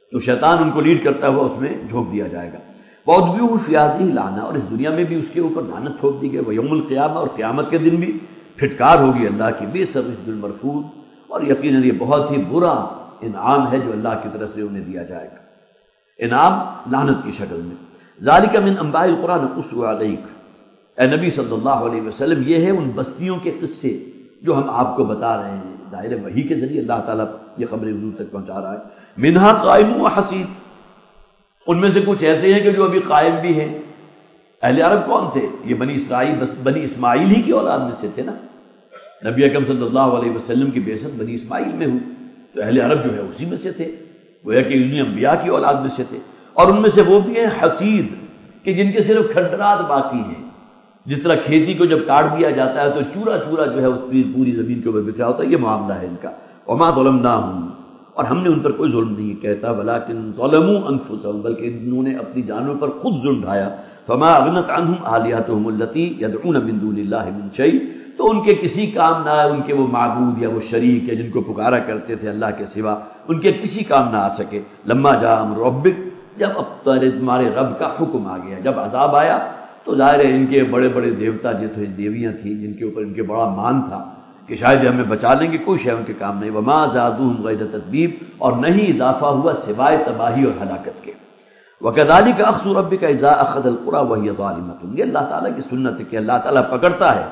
تو شیطان ان کو لیڈ کرتا ہوا اس میں جھونک دیا جائے گا۔ وَأُتْبِعُوا فِي هَٰذِهِ لَعْنَةً، اور اس دنیا میں بھی اس کے اوپر لعنت تھوپ دی گئی، وَيَوْمُ الْقِيَامَةِ، اور قیامت کے دن بھی پھٹکار ہوگی اللہ کی، بِئْسَ الرِّفْدُ الْمَرْفُودُ، اور یقیناً یہ بہت ہی برا انعام ہے جو اللہ کی طرف سے انہیں دیا جائے گا، انعام لعنت کی شکل میں۔ ذَلِكَ مِنْ أَنبَاءِ الْقُرْآنِ نَقُصُّهُ عَلَيْكَ، اے نبی صلی اللہ علیہ وسلم یہ ہے ان بستیوں کے قصے جو ہم آپ کو بتا رہے ہیں، ظاہر وحی کے ذریعے اللہ تعالیٰ یہ خبر حضور تک پہنچا رہا ہے۔ منہا قائم و حسید، ان میں سے کچھ ایسے ہیں کہ جو ابھی قائم بھی ہیں۔ اہل عرب کون تھے؟ یہ بنی اسرائیل، بنی اسماعیل ہی کی اولاد میں سے تھے نا، نبی اکرم صلی اللہ علیہ وسلم کی بعثت بنی اسماعیل میں ہوئی، تو اہل عرب جو ہے اسی میں سے تھے، گویا کہ انہیں انبیاء کی اولاد میں سے تھے۔ اور ان میں سے وہ بھی ہیں حسید، کہ جن کے صرف کھنڈرات باقی ہیں، جس طرح کھیتی کو جب کاٹ دیا جاتا ہے تو چورا چورا جو ہے اس پوری زمین کے اوپر بکھرا ہوتا ہے، یہ معاملہ ہے ان کا۔ وما ظلمناہم، اور ہم نے ان پر کوئی ظلم نہیں کہتا، ولکن ظلموا انفسہم، بلکہ انہوں نے اپنی جانوں پر خود ظلم ڈھایا۔ فما اغنت عنہم آلہتہم التی یدعون من دون اللہ من شیء، تو ان کے کسی کام نہ آئے ان کے وہ معبود یا وہ شریک یا جن کو پکارا کرتے تھے اللہ کے سوا، ان کے کسی کام نہ آ سکے۔ لما جاء امر ربک، جب اب تمہارے رب کا حکم آ گیا، جب عذاب آیا تو ظاہر ہے ان کے بڑے بڑے دیوتا جو تھے، دیویاں تھیں جن کے اوپر ان کے بڑا مان تھا کہ شاید یہ ہمیں بچا لیں گے، کوئی شے ان کے کام نہیں۔ وما زادوہم غیر تتبیب، اور نہیں اضافہ ہوا سوائے تباہی اور ہلاکت کے۔ وَكَذَلِكَ أَخْذُ رَبِّكَ إِذَا أَخَذَ الْقُرَىٰ وَهِيَ ظَالِمَةٌ، یہ اللہ تعالیٰ کی سنت ہے کہ اللہ تعالیٰ پکڑتا ہے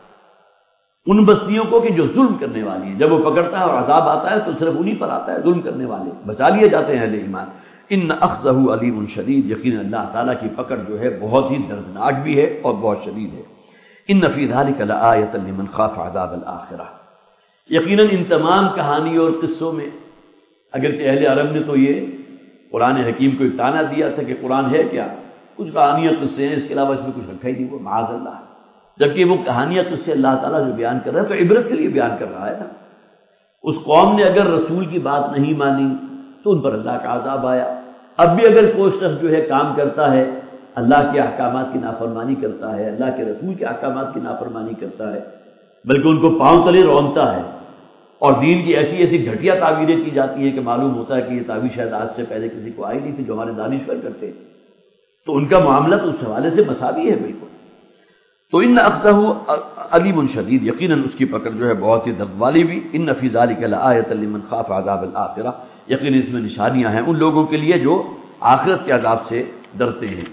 ان بستیوں کو کہ جو ظلم کرنے والی ہیں، جب وہ پکڑتا ہے اور عذاب آتا ہے تو صرف انہی پر آتا ہے، ظلم کرنے والے بچا لیے جاتے ہیں اہل ایمان۔ ان اخذہ علیم شدید، یقینا اللہ تعالیٰ کی پکڑ جو ہے بہت ہی دردناک بھی ہے اور بہت شدید ہے۔ ان فی ذلک لآیۃ لمن خاف عذاب الآخرہ، یقیناً ان تمام کہانیوں اور قصوں میں، اگرچہ اہل عرب نے تو یہ قرآن حکیم کو ایک طعنہ دیا تھا کہ قرآن ہے کیا، کچھ کہانیاں قصے ہیں، اس کے علاوہ اس میں کچھ رکھا ہی نہیں، وہ معاذ اللہ، جبکہ وہ کہانیاں قصے اللہ تعالیٰ جو بیان کر رہا ہے تو عبرت کے لیے بیان کر رہا ہے نا۔ اس قوم نے اگر رسول کی بات نہیں مانی تو ان پر اللہ کا عذاب آیا۔ اب بھی اگر کوئی شخص جو ہے کام کرتا ہے، اللہ کے احکامات کی نافرمانی کرتا ہے، اللہ کے رسول کے احکامات کی نافرمانی کرتا ہے، بلکہ ان کو پاؤں تلے رونتا ہے، اور دین کی ایسی ایسی گھٹیا تعبیریں کی جاتی ہیں کہ معلوم ہوتا ہے کہ یہ تعبیر شاید آج سے پہلے کسی کو آئی نہیں تھی جو ہمارے دانشور کرتے، تو ان کا معاملہ تو اس حوالے سے مساوی ہے بالکل۔ تو ان اخذہ علیم شدید، یقیناً اس کی پکڑ جو ہے بہت ہی درد والی بھی۔ ان فی ذلک لآیۃ لمن خاف عذاب الآخرہ، یقیناً اس میں نشانیاں ہیں ان لوگوں کے لیے جو آخرت کے عذاب سے ڈرتے ہیں۔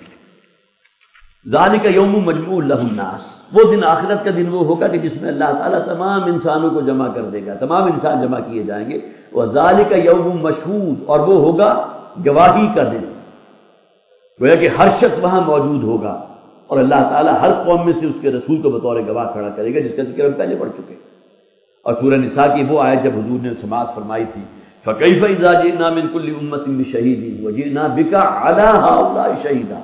ذالک یوم مجموع لہ الناس، وہ دن آخرت کا دن وہ ہوگا کہ جس میں اللہ تعالیٰ تمام انسانوں کو جمع کر دے گا، تمام انسان جمع کیے جائیں گے۔ وذالک یوم مشہود، اور وہ ہوگا گواہی کا دن، گویا کہ ہر شخص وہاں موجود ہوگا اور اللہ تعالیٰ ہر قوم میں سے اس کے رسول کو بطور گواہ کھڑا کرے گا، جس کا ذکر ہم پہلے پڑھ چکے۔ اور سورہ نساء کی وہ آیت جب حضور نے سماعت فرمائی تھی، فَكَيْفَ إِذَا جِئْنَا مِن كُلِّ أُمَّةٍ بِشَهِيدٍ وَجِئْنَا بِكَ عَلَىٰ هَٰؤُلَاءِ شَهِيدًا،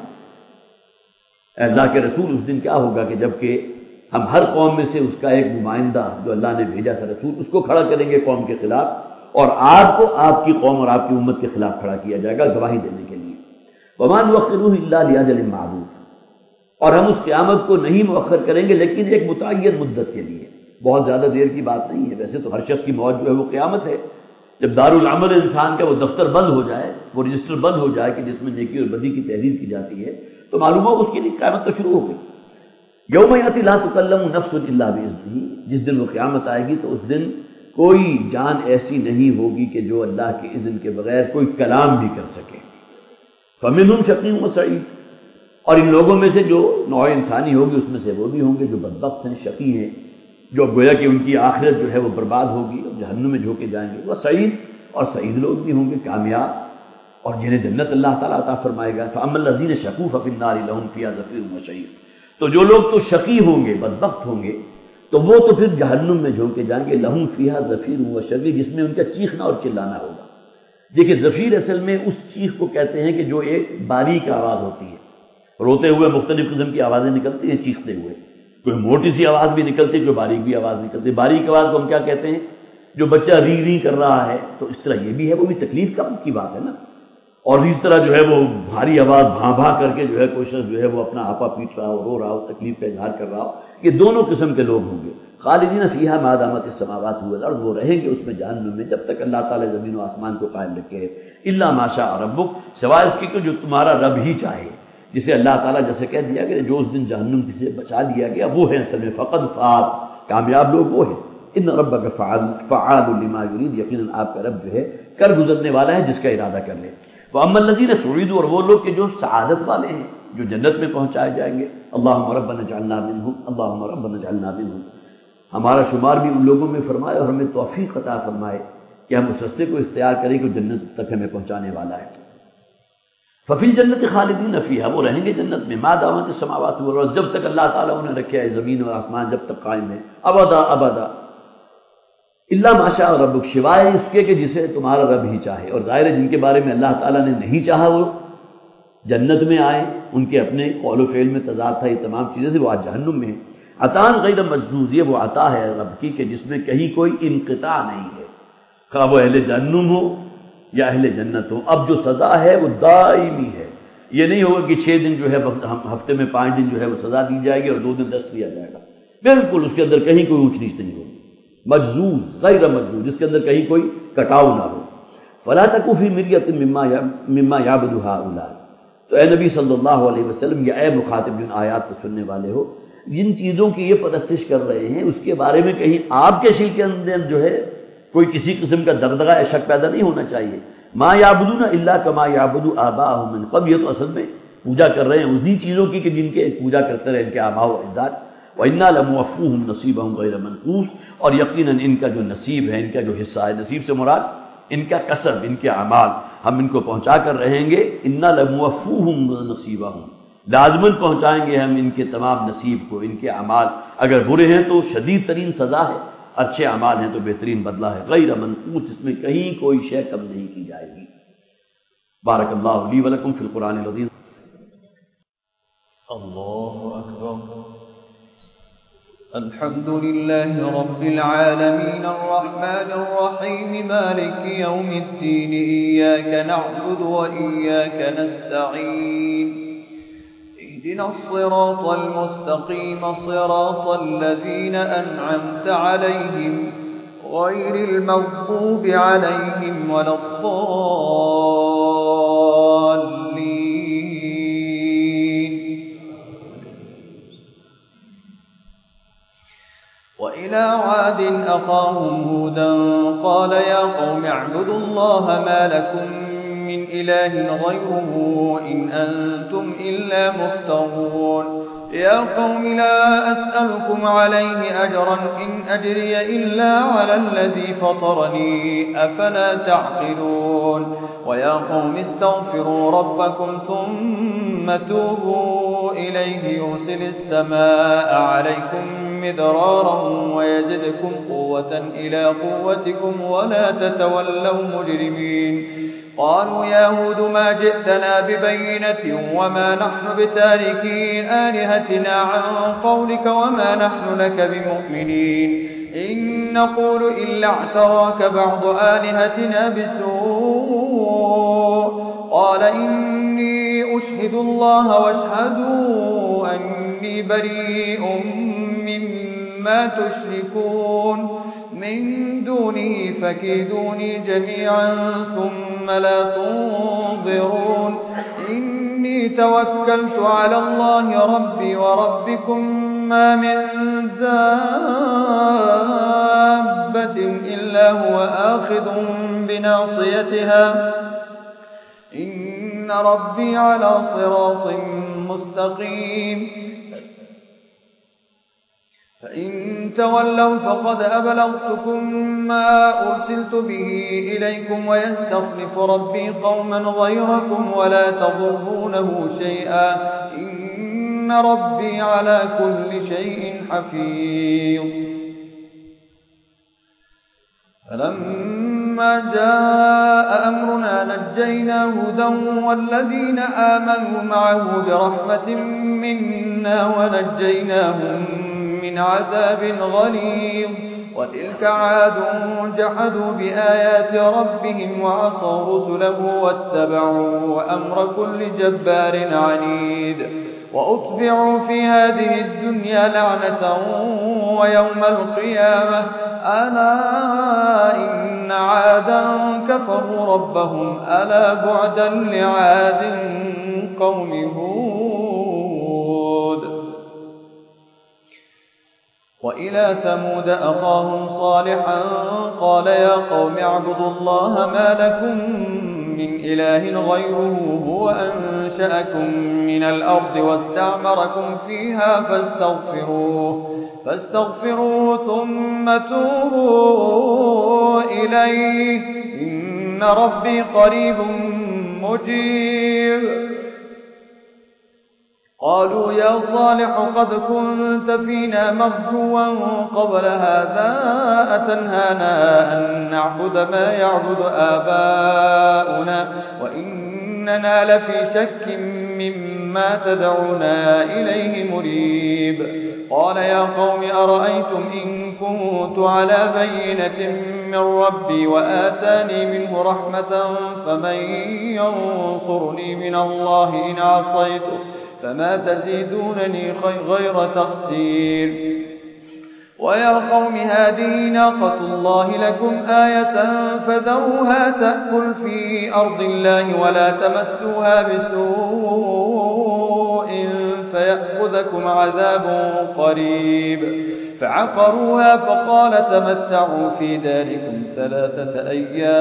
اے اللہ کے رسول اس دن کیا ہوگا کہ جب کہ ہم ہر قوم میں سے اس کا ایک نمائندہ جو اللہ نے بھیجا تھا رسول، اس کو کھڑا کریں گے قوم کے خلاف، اور آپ کو آپ کی قوم اور آپ کی امت کے خلاف کھڑا کیا جائے گا گواہی دینے کے لیے۔ وَمَا نُؤَخِّرُهُ إِلَّا لِأَجَلٍ مَّعْدُودٍ، اور ہم اس قیامت کو نہیں مؤخر کریں گے لیکن ایک متعین مدت کے لیے، بہت زیادہ دیر کی بات نہیں ہے۔ ویسے تو ہر شخص کی موت جو ہے وہ قیامت ہے، جب دارالعمل انسان کا وہ دفتر بند ہو جائے، وہ رجسٹر بند ہو جائے کہ جس میں نیکی اور بدی کی تحریر کی جاتی ہے، تو معلوم ہو اس کی قیامت تو شروع ہو گئی۔ یوم یأتی لا تکلم نفس الا باذنہ، جس دن وہ قیامت آئے گی تو اس دن کوئی جان ایسی نہیں ہوگی کہ جو اللہ کے اذن کے بغیر کوئی کلام بھی کر سکے۔ فمنہم شقی و سعید، اور ان لوگوں میں سے جو نوع انسانی ہوگی اس میں سے وہ بھی ہوں گے جو بدبخت ہیں، شقی ہیں، جو گویا کہ ان کی آخرت جو ہے وہ برباد ہوگی اور جہنم میں جھونکے جائیں گے۔ وہ سعید، اور سعید لوگ بھی ہوں گے، کامیاب، اور جنہیں جنت اللہ تعالیٰ عطا فرمائے گا۔ فأما الذین شقوا ففی النار لهم فیہا زفیر وشہیق، تو جو لوگ تو شقی ہوں گے، بدبخت ہوں گے، تو وہ تو پھر جہنم میں جھونکے جائیں گے، لهم فیہا زفیر وشہیق، جس میں ان کا چیخنا اور چلانا ہوگا۔ دیکھیں زفیر اصل میں اس چیخ کو کہتے ہیں کہ جو ایک باریک آواز ہوتی ہے، روتے ہوئے مختلف قسم کی آوازیں نکلتی ہیں، چیختے ہوئے کوئی موٹی سی آواز بھی نکلتی ہے، کوئی باریک بھی آواز نکلتی ہے۔ باریک آواز کو ہم کیا کہتے ہیں؟ جو بچہ ری ری کر رہا ہے، تو اس طرح یہ بھی ہے، وہ بھی تکلیف کم کی بات ہے نا۔ اور اس طرح جو ہے وہ بھاری آواز بھاں بھاں کر کے جو ہے کوئی شخص جو ہے وہ اپنا آپا پیٹ رہا ہو، رو رہا ہو، تکلیف کا اظہار کر رہا ہو، ये दोनों किस्म के लोग होंगे। खालिदीन फीहा मा दामत इस्समावात वल अर्द, वो रहेंगे उसमें जहन्नुम में जब तक अल्लाह ताला ज़मीन व आसमान को कायम रखे। इल्ला मा शा रब्बुक, सिवाय इसके कि जो तुम्हारा रब ही चाहे, जिसे अल्लाह ताला जैसे कह दिया कि जो उस दिन जहन्नुम से बचा लिया गया वो है असल में फ़क़द फ़ाज़, कामयाब लोग वो हैं। इन रब्बक फ़अ्अलु लिमा युरीद, यकीनन आपका रब जो है कर गुजरने वाला है जिसका इरादा कर ले। व अम्मल लज़ीन सुईदू, और वो लोग के जो सआदत वाले हैं, जो जन्नत में पहुंचाए जाएंगे। अल्लाहुम्मा रब्बना जअलना मिनहुम, अल्लाहुम्मा रब्बना जअलना मिनहुम, हमारा शुमार भी उन लोगों में फरमाए और हमें तौफीक अता फरमाए कि हम उस रस्ते को इख्तियार करें कि जन्नत तक हमें पहुंचाने वाला है। फफिल जन्नत खालिदीन फीहा, वो रहेंगे जन्नत में मा दामत समावात वल अर्द, जब तक अल्लाह ताला उन्हें रखे है ज़मीन और आसमान जब तक कायम है, अबदा अबदा। इल्ला माशा रब्बुक, सिवाय इसके कि जिसे तुम्हारा रब ही चाहे। और ज़ाहिर है जिनके बारे में अल्लाह ताला ने नहीं चाहा वो जन्नत में आए, उनके अपने कौल व फ़ेल में तज़ाद था, ये तमाम चीज़ें से वो आज जहन्नुम में है। अतान गैर मजजूज़, ये वो अता है रब की कि जिसमें कहीं कोई इनक़िता नहीं है, खा वो अहले जहन्नुम हो या अहले जन्नत हो। अब जो सज़ा है वो दायमी है, ये नहीं होगा कि छः दिन जो है हफ्ते में पाँच दिन जो है वो सज़ा दी जाएगी और दो दिन रेस्ट लिया जाएगा। बिल्कुल उसके अंदर कहीं कोई ऊँच नीच नहीं होगी। मजजूज़ गैर मजजूज़, जिसके अंदर कहीं कोई कटाव ना हो। फला तकू फी मिर्यतिन मिम्मा मिम्मा याबुदु हाउला, तो ए नबी सल्लल्लाहु अलैहि वसल्लम या ए मुखातिब जिन आयात को सुनने वाले हो, जिन चीज़ों की ये परस्तिश कर रहे हैं उसके बारे में कहीं आपके दिल के अंदर जो है कोई किसी किस्म का दगदगा या शक पैदा नहीं होना चाहिए। मा याबुदूना इल्ला कमा याबुदु आबाहुम मिन क़ब्ल, ये तो असल में पूजा कर रहे हैं उन्हीं चीज़ों की कि जिनके पूजा करते रहे इनके आबा व अजदाद। व इन्ना लमुवफ़्फ़ूहुम नसीबहुम गैर मनक़ूस, और यकीनन इनका जो नसीब है, इनका जो हिस्सा है, नसीब से मुराद इनका कसब, इनके अमाल, हम इनको पहुँचा कर रहेंगे। इन्ना लमुवफ़्फ़ूहुम नसीबहुम, लाज़मन पहुँचाएंगे हम इनके तमाम नसीब को, इनके अमाल अगर बुरे हैं तो शदीद तरीन सज़ा है, अच्छे अमाल हैं तो बेहतरीन बदला है। गैर मनक़ूस, इसमें कहीं कोई शय कम नहीं की जाएगी। बारकल्लाहु ली व लकुम फिल कुरानिल अज़ीम। अल्लाहु अकबर। अल्हम्दुलिल्लाहि रब्बिल आलमीन अर्रहमानिर रहीम मालिकि यौमिद्दीन इय्याका नअबुदु व इय्याका नस्तईन اهدنا الصراط المستقيم صراط الذين أنعمت عليهم غير المغضوب عليهم ولا الضالين. وإلى عاد أخاهم هودا قال يا قوم اعبدوا الله ما لكم من إله غيره إن أنتم إلا مفترون. يا قوم لا أسألكم عليه أجرا إن أجري إلا على الذي فطرني أفلا تعقلون. ويا قوم استغفروا ربكم ثم توبوا إليه يرسل السماء عليكم مدرارا ويزدكم قوة إلى قوتكم ولا تتولوا مجرمين. قالوا يا هود ما جئتنا ببينة وما نحن بتاركي آلهتنا عن قولك وما نحن لك بمؤمنين إن نقول إلا اعتراك بعض آلهتنا بسوء. قال إني أشهد الله واشهدوا أني بريء مما تشركون من دونه فكيدوني جميعا ثم لا تنظرون. إني توكلت على الله ربي وربكم ما من دابة إلا هو آخذ بناصيتها إن ربي على صراط مستقيم. فإن تولوا فقد أبلغتكم ما أرسلت به إليكم ويستخلف ربي قوما غيركم ولا تضرونه شيئا إن ربي على كل شيء حفيظ. فلما جاء أمرنا نجينا هودا والذين آمنوا معه برحمة منا ونجيناهم من عذاب غليظ. وتلك عاد جحدوا بآيات ربهم وعصوا رسله واتبعوا أمر كل جبار عنيد وأتبعوا في هذه الدنيا لعنة ويوم القيامة ألا إن عادا كفروا ربهم ألا بعدا لعاد قوم هود وإلى ثمود أخاهم صالحا قال يا قوم اعبدوا الله ما لكم من إله غيره هو أنشأكم من الأرض واستعمركم فيها فاستغفروه فاستغفروه ثم توبوا إليه إن ربي قريب مجيب قالوا يا صالح قد كنت فينا مرجوا قبل هذا أتنهانا أن نعبد ما يعبد آباؤنا وإننا لفي شك مما تدعونا إليه مريب قال يا قوم أرأيتم إن كنت على بينة من ربي وآتاني منه رحمة فمن ينصرني من الله إن عصيته فما تزيدونني غير تخسير ويا قوم هذه ناقة الله لكم آية فذروها تأكل في أرض الله ولا تمسوها بسوء فيأخذكم عذاب قريب فعقروها فقال تمتعوا في داركم ثلاثة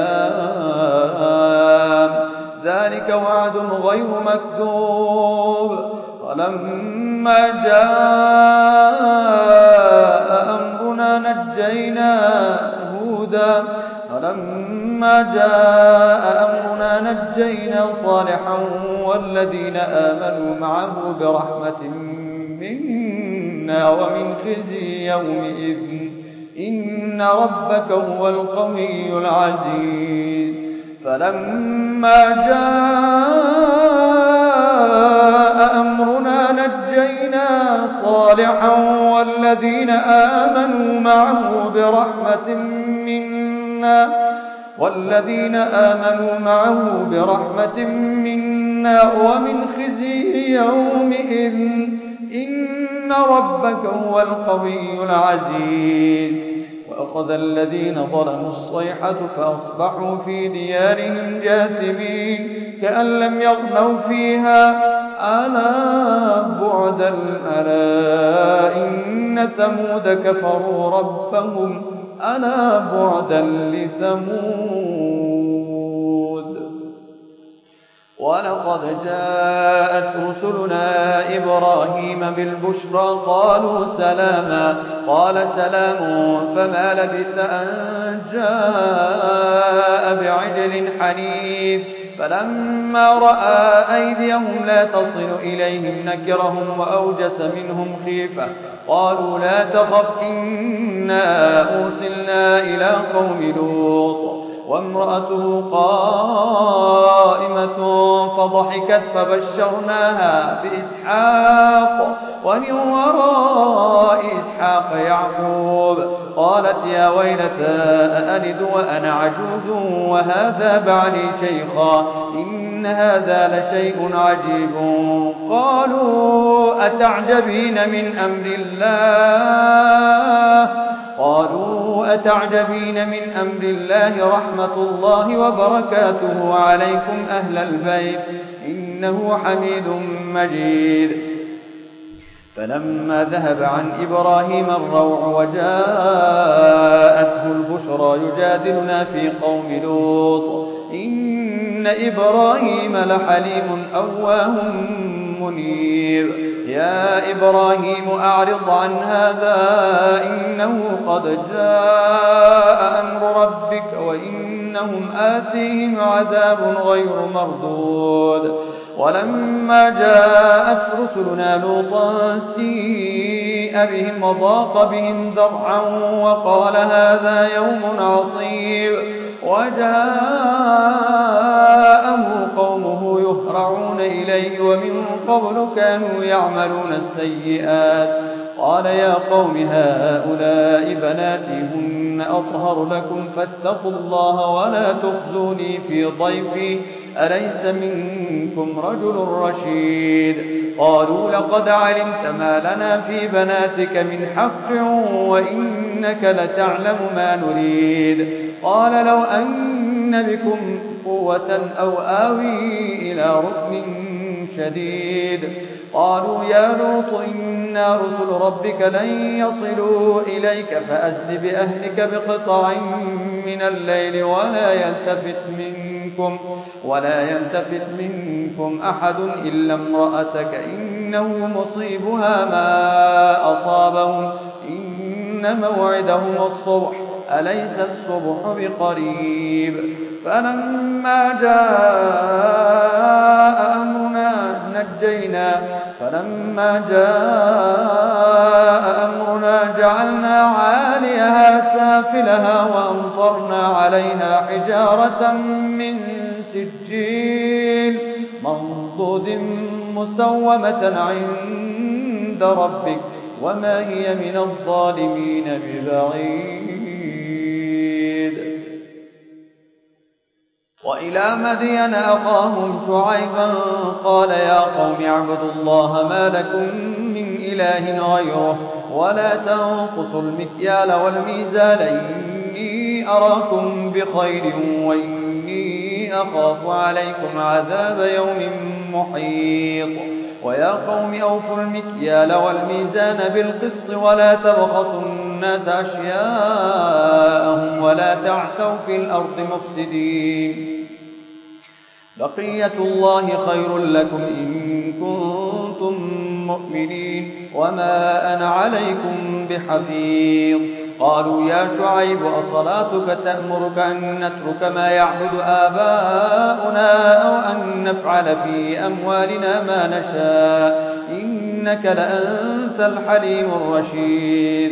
أيام ذلك وعد غير مكذوب فلما جاء أمرنا نجينا هودا فلما جاء أمرنا نجينا صالحا والذين آمنوا معه برحمة منا ومن خزي يومئذ إن ربك هو القوي العزيز فلما جاء أمرنا نجينا صالحا والذين آمنوا معه برحمة منا والذين آمنوا معه برحمة منا ومن خزي يومئذ إن ربك هو القوي العزيز وأخذ الذين ظلموا الصيحة فأصبحوا في ديارهم جاثمين كأن لم يغنوا فيها ألا بعدا ألا إن ثمود كفروا ربهم ألا بعدا لثمود ولقد جاءت رسلنا إبراهيم بالبشرى قالوا سلاما قال سلام فما لبث أن جاء بعجل حنيف فلما رأى أيديهم لا تصل إليهم نكرهم وأوجس منهم خيفة قالوا لا تخف إنا أرسلنا إلى قوم لوط وامرأته قائمة فضحكت فبشرناها بإسحاق ومن وراء إسحاق يعقوب قالت يا ويلتى أألد وأنا عجوز وهذا بعلي شيخا إن هذا لشيء عجيب قالوا أتعجبين من أمر الله قالوا أتعجبين من أمر الله رحمة الله وبركاته عليكم أهل البيت إنه حميد مجيد فلما ذهب عن إبراهيم الروع وجاءته البشرى يجادلنا في قوم لوط إن إبراهيم لحليم أواه منيب يا إبراهيم أعرض عن هذا إنه قد جاء أمر ربك وإنهم آتيهم عذاب غير مردود ولما جاءت رسلنا لوطا سيء بهم وضاق بهم ذرعا وقال هذا يوم عصيب وجاءه قومه يهرعون إليه ومن قبل كانوا يعملون السيئات قال يا قوم هؤلاء بناتي هن أطهر لكم فاتقوا الله ولا تخزوني في ضيفي أليس منكم رجل رشيد قالوا لقد علمت ما لنا في بناتك من حق وإنك لتعلم ما نريد قال لو أن بكم قوة أو آوي إلى ركن شديد قالوا يا لوط إنا رسل ربك لن يصلوا إليك فأسر بأهلك بقطع من الليل ولا يلتفت منكم ولا يلتفت منكم أحد إلا امرأتك إنه مصيبها ما أصابهم إن موعدهم الصبح أليس الصبح بقريب فلما جاء أمرنا نجينا فلما جاء أمرنا جعلنا عاليها سافلها وأمطرنا عليها حجارة من سجيل منضود مسومة عند ربك وما هي من الظالمين ببعيد وإلى مدين أخاهم شعيبا قال يا قوم اعبدوا الله ما لكم من إله غيره ولا تنقصوا المكيال والميزان إني أراكم بخير وإني أخاف عليكم عذاب يوم محيط ويا قوم أوفوا المكيال والميزان بالقسط ولا تبخسوا الناس أشياءهم ولا تعثوا في الأرض مفسدين بقية الله خير لكم إن كنتم مؤمنين وما أنا عليكم بحفيظ قالوا يا شعيب أصلاتك تأمرك أن نترك ما يعبد آباؤنا أو أن نفعل في أموالنا ما نشاء إنك لأنت الحليم الرشيد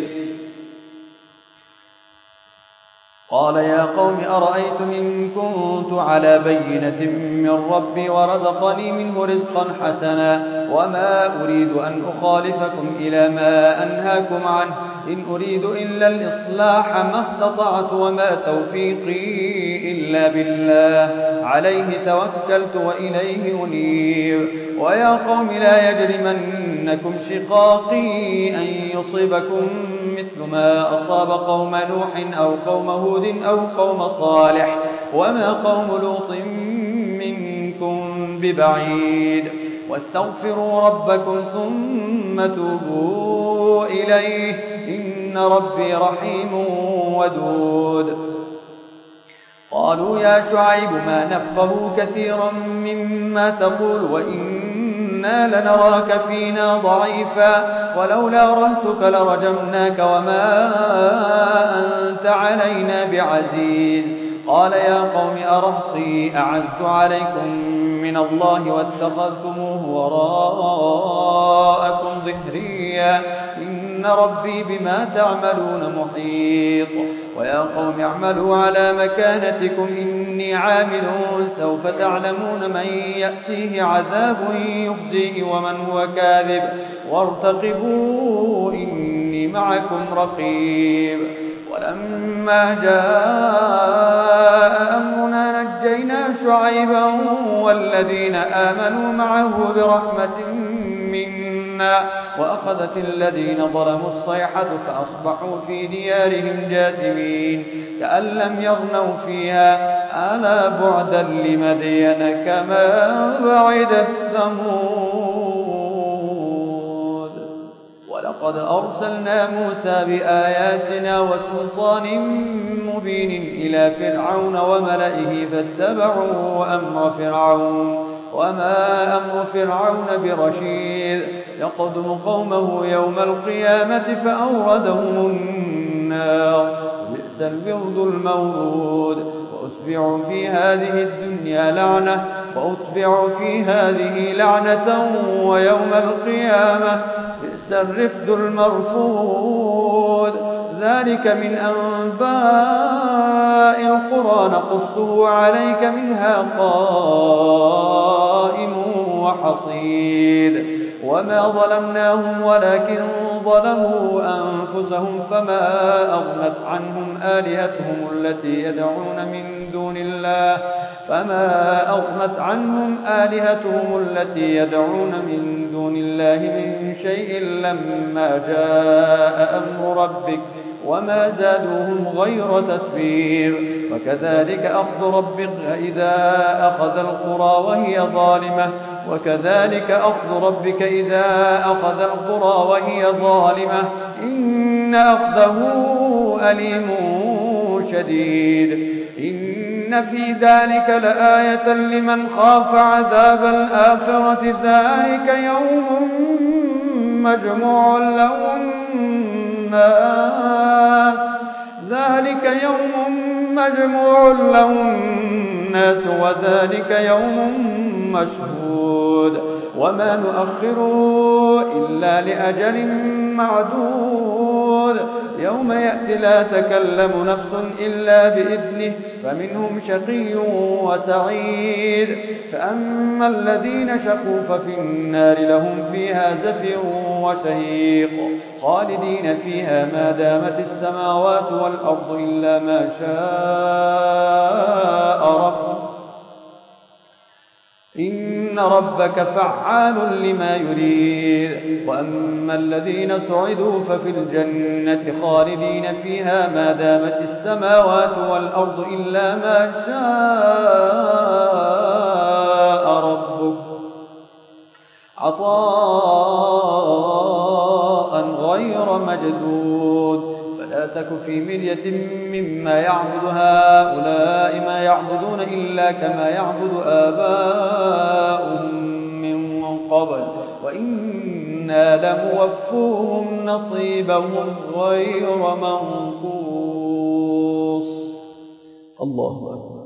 قال يا قوم أرأيتم إن كنت على بينة من ربي ورزقني منه رزقا حسنا وما أريد أن أخالفكم إلى ما أنهاكم عنه إن أريد إلا الإصلاح ما استطعت وما توفيقي إلا بالله عليه توكلت وإليه أنيب ويا قوم لا يجرمنكم شقاقي أن يصيبكم مثل ما أصاب قوم نوح أو قوم هود أو قوم صالح وما قوم لوط منكم ببعيد واستغفروا ربكم ثم توبوا إليه إن ربي رحيم ودود قالوا يا شعيب ما نفقه كثيرا مما تقول وإنا لنراك فينا ضعيفا ولولا رهتك لرجمناك وما أنت علينا بعزيز قال يا قوم أرهطي أعز عليكم من الله واتخذتموه وراءكم ظهريا إن ربي بما تعملون محيط ويا قوم اعملوا على مكانتكم إني عامل سوف تعلمون من يأتيه عذاب يخزيه ومن هو كاذب وارتقبوا إني معكم رقيب ولما جاء أمرنا نجينا شعيبا والذين آمنوا معه برحمة منا وأخذت الذين ظلموا الصيحة فأصبحوا في ديارهم جاثمين كأن لم يغنوا فيها ألا بعدا لمدين كما بعدت ثمود ولقد أرسلنا موسى بآياتنا وسلطان مبين إلى فرعون وملئه فاتبعوا أمر فرعون وما أمر فرعون برشيد يقدم قومه يوم القيامة فأوردهم النار بئس الورد المورود وأتبعوا في هذه الدنيا لعنة وأتبعوا في هذه لعنة ويوم القيامة بئس الرفد المرفود ذلك من أنباء القرى نقصه عليك منها قائم وحصيد وما ظلمناهم ولكن ظلموا أنفسهم فما أغنت عنهم آلهتهم التي يدعون من دون الله فما أغنت عنهم آلهتهم التي يدعون من دون الله من شيء لما جاء أمر ربك وما زادوهم غير تتبير وكذلك أخذ ربك إذا أخذ القرى وهي ظالمة وكذلك أخذ ربك إذا أخذ القرى وهي ظالمة إن أخذه أليم شديد إن في ذلك لآية لمن خاف عذاب الآخرة ذلك يوم مجموع له الناس ذلك يوم مجموع له الناس وذلك يوم مشهود وما نؤخره إلا لأجل معدود يوم يأتي لا تكلم نفس إلا بإذنه فمنهم شقي وسعيد فأما الذين شقوا ففي النار لهم فيها زفير وشهيق خالدين فيها ما دامت السماوات والأرض إلا ما شاء ربك إن ربك فعال لما يريد وأما الذين سعدوا ففي الجنة خالدين فيها ما دامت السماوات والأرض إلا ما شاء ربك عطاء غير مجدود فلا تك في مرية مما يعبد هؤلاء ما يعبدون إلا كما يعبد آباؤهم من قبل وإنا لموفوهم نصيبهم غير منقوص الله أكبر.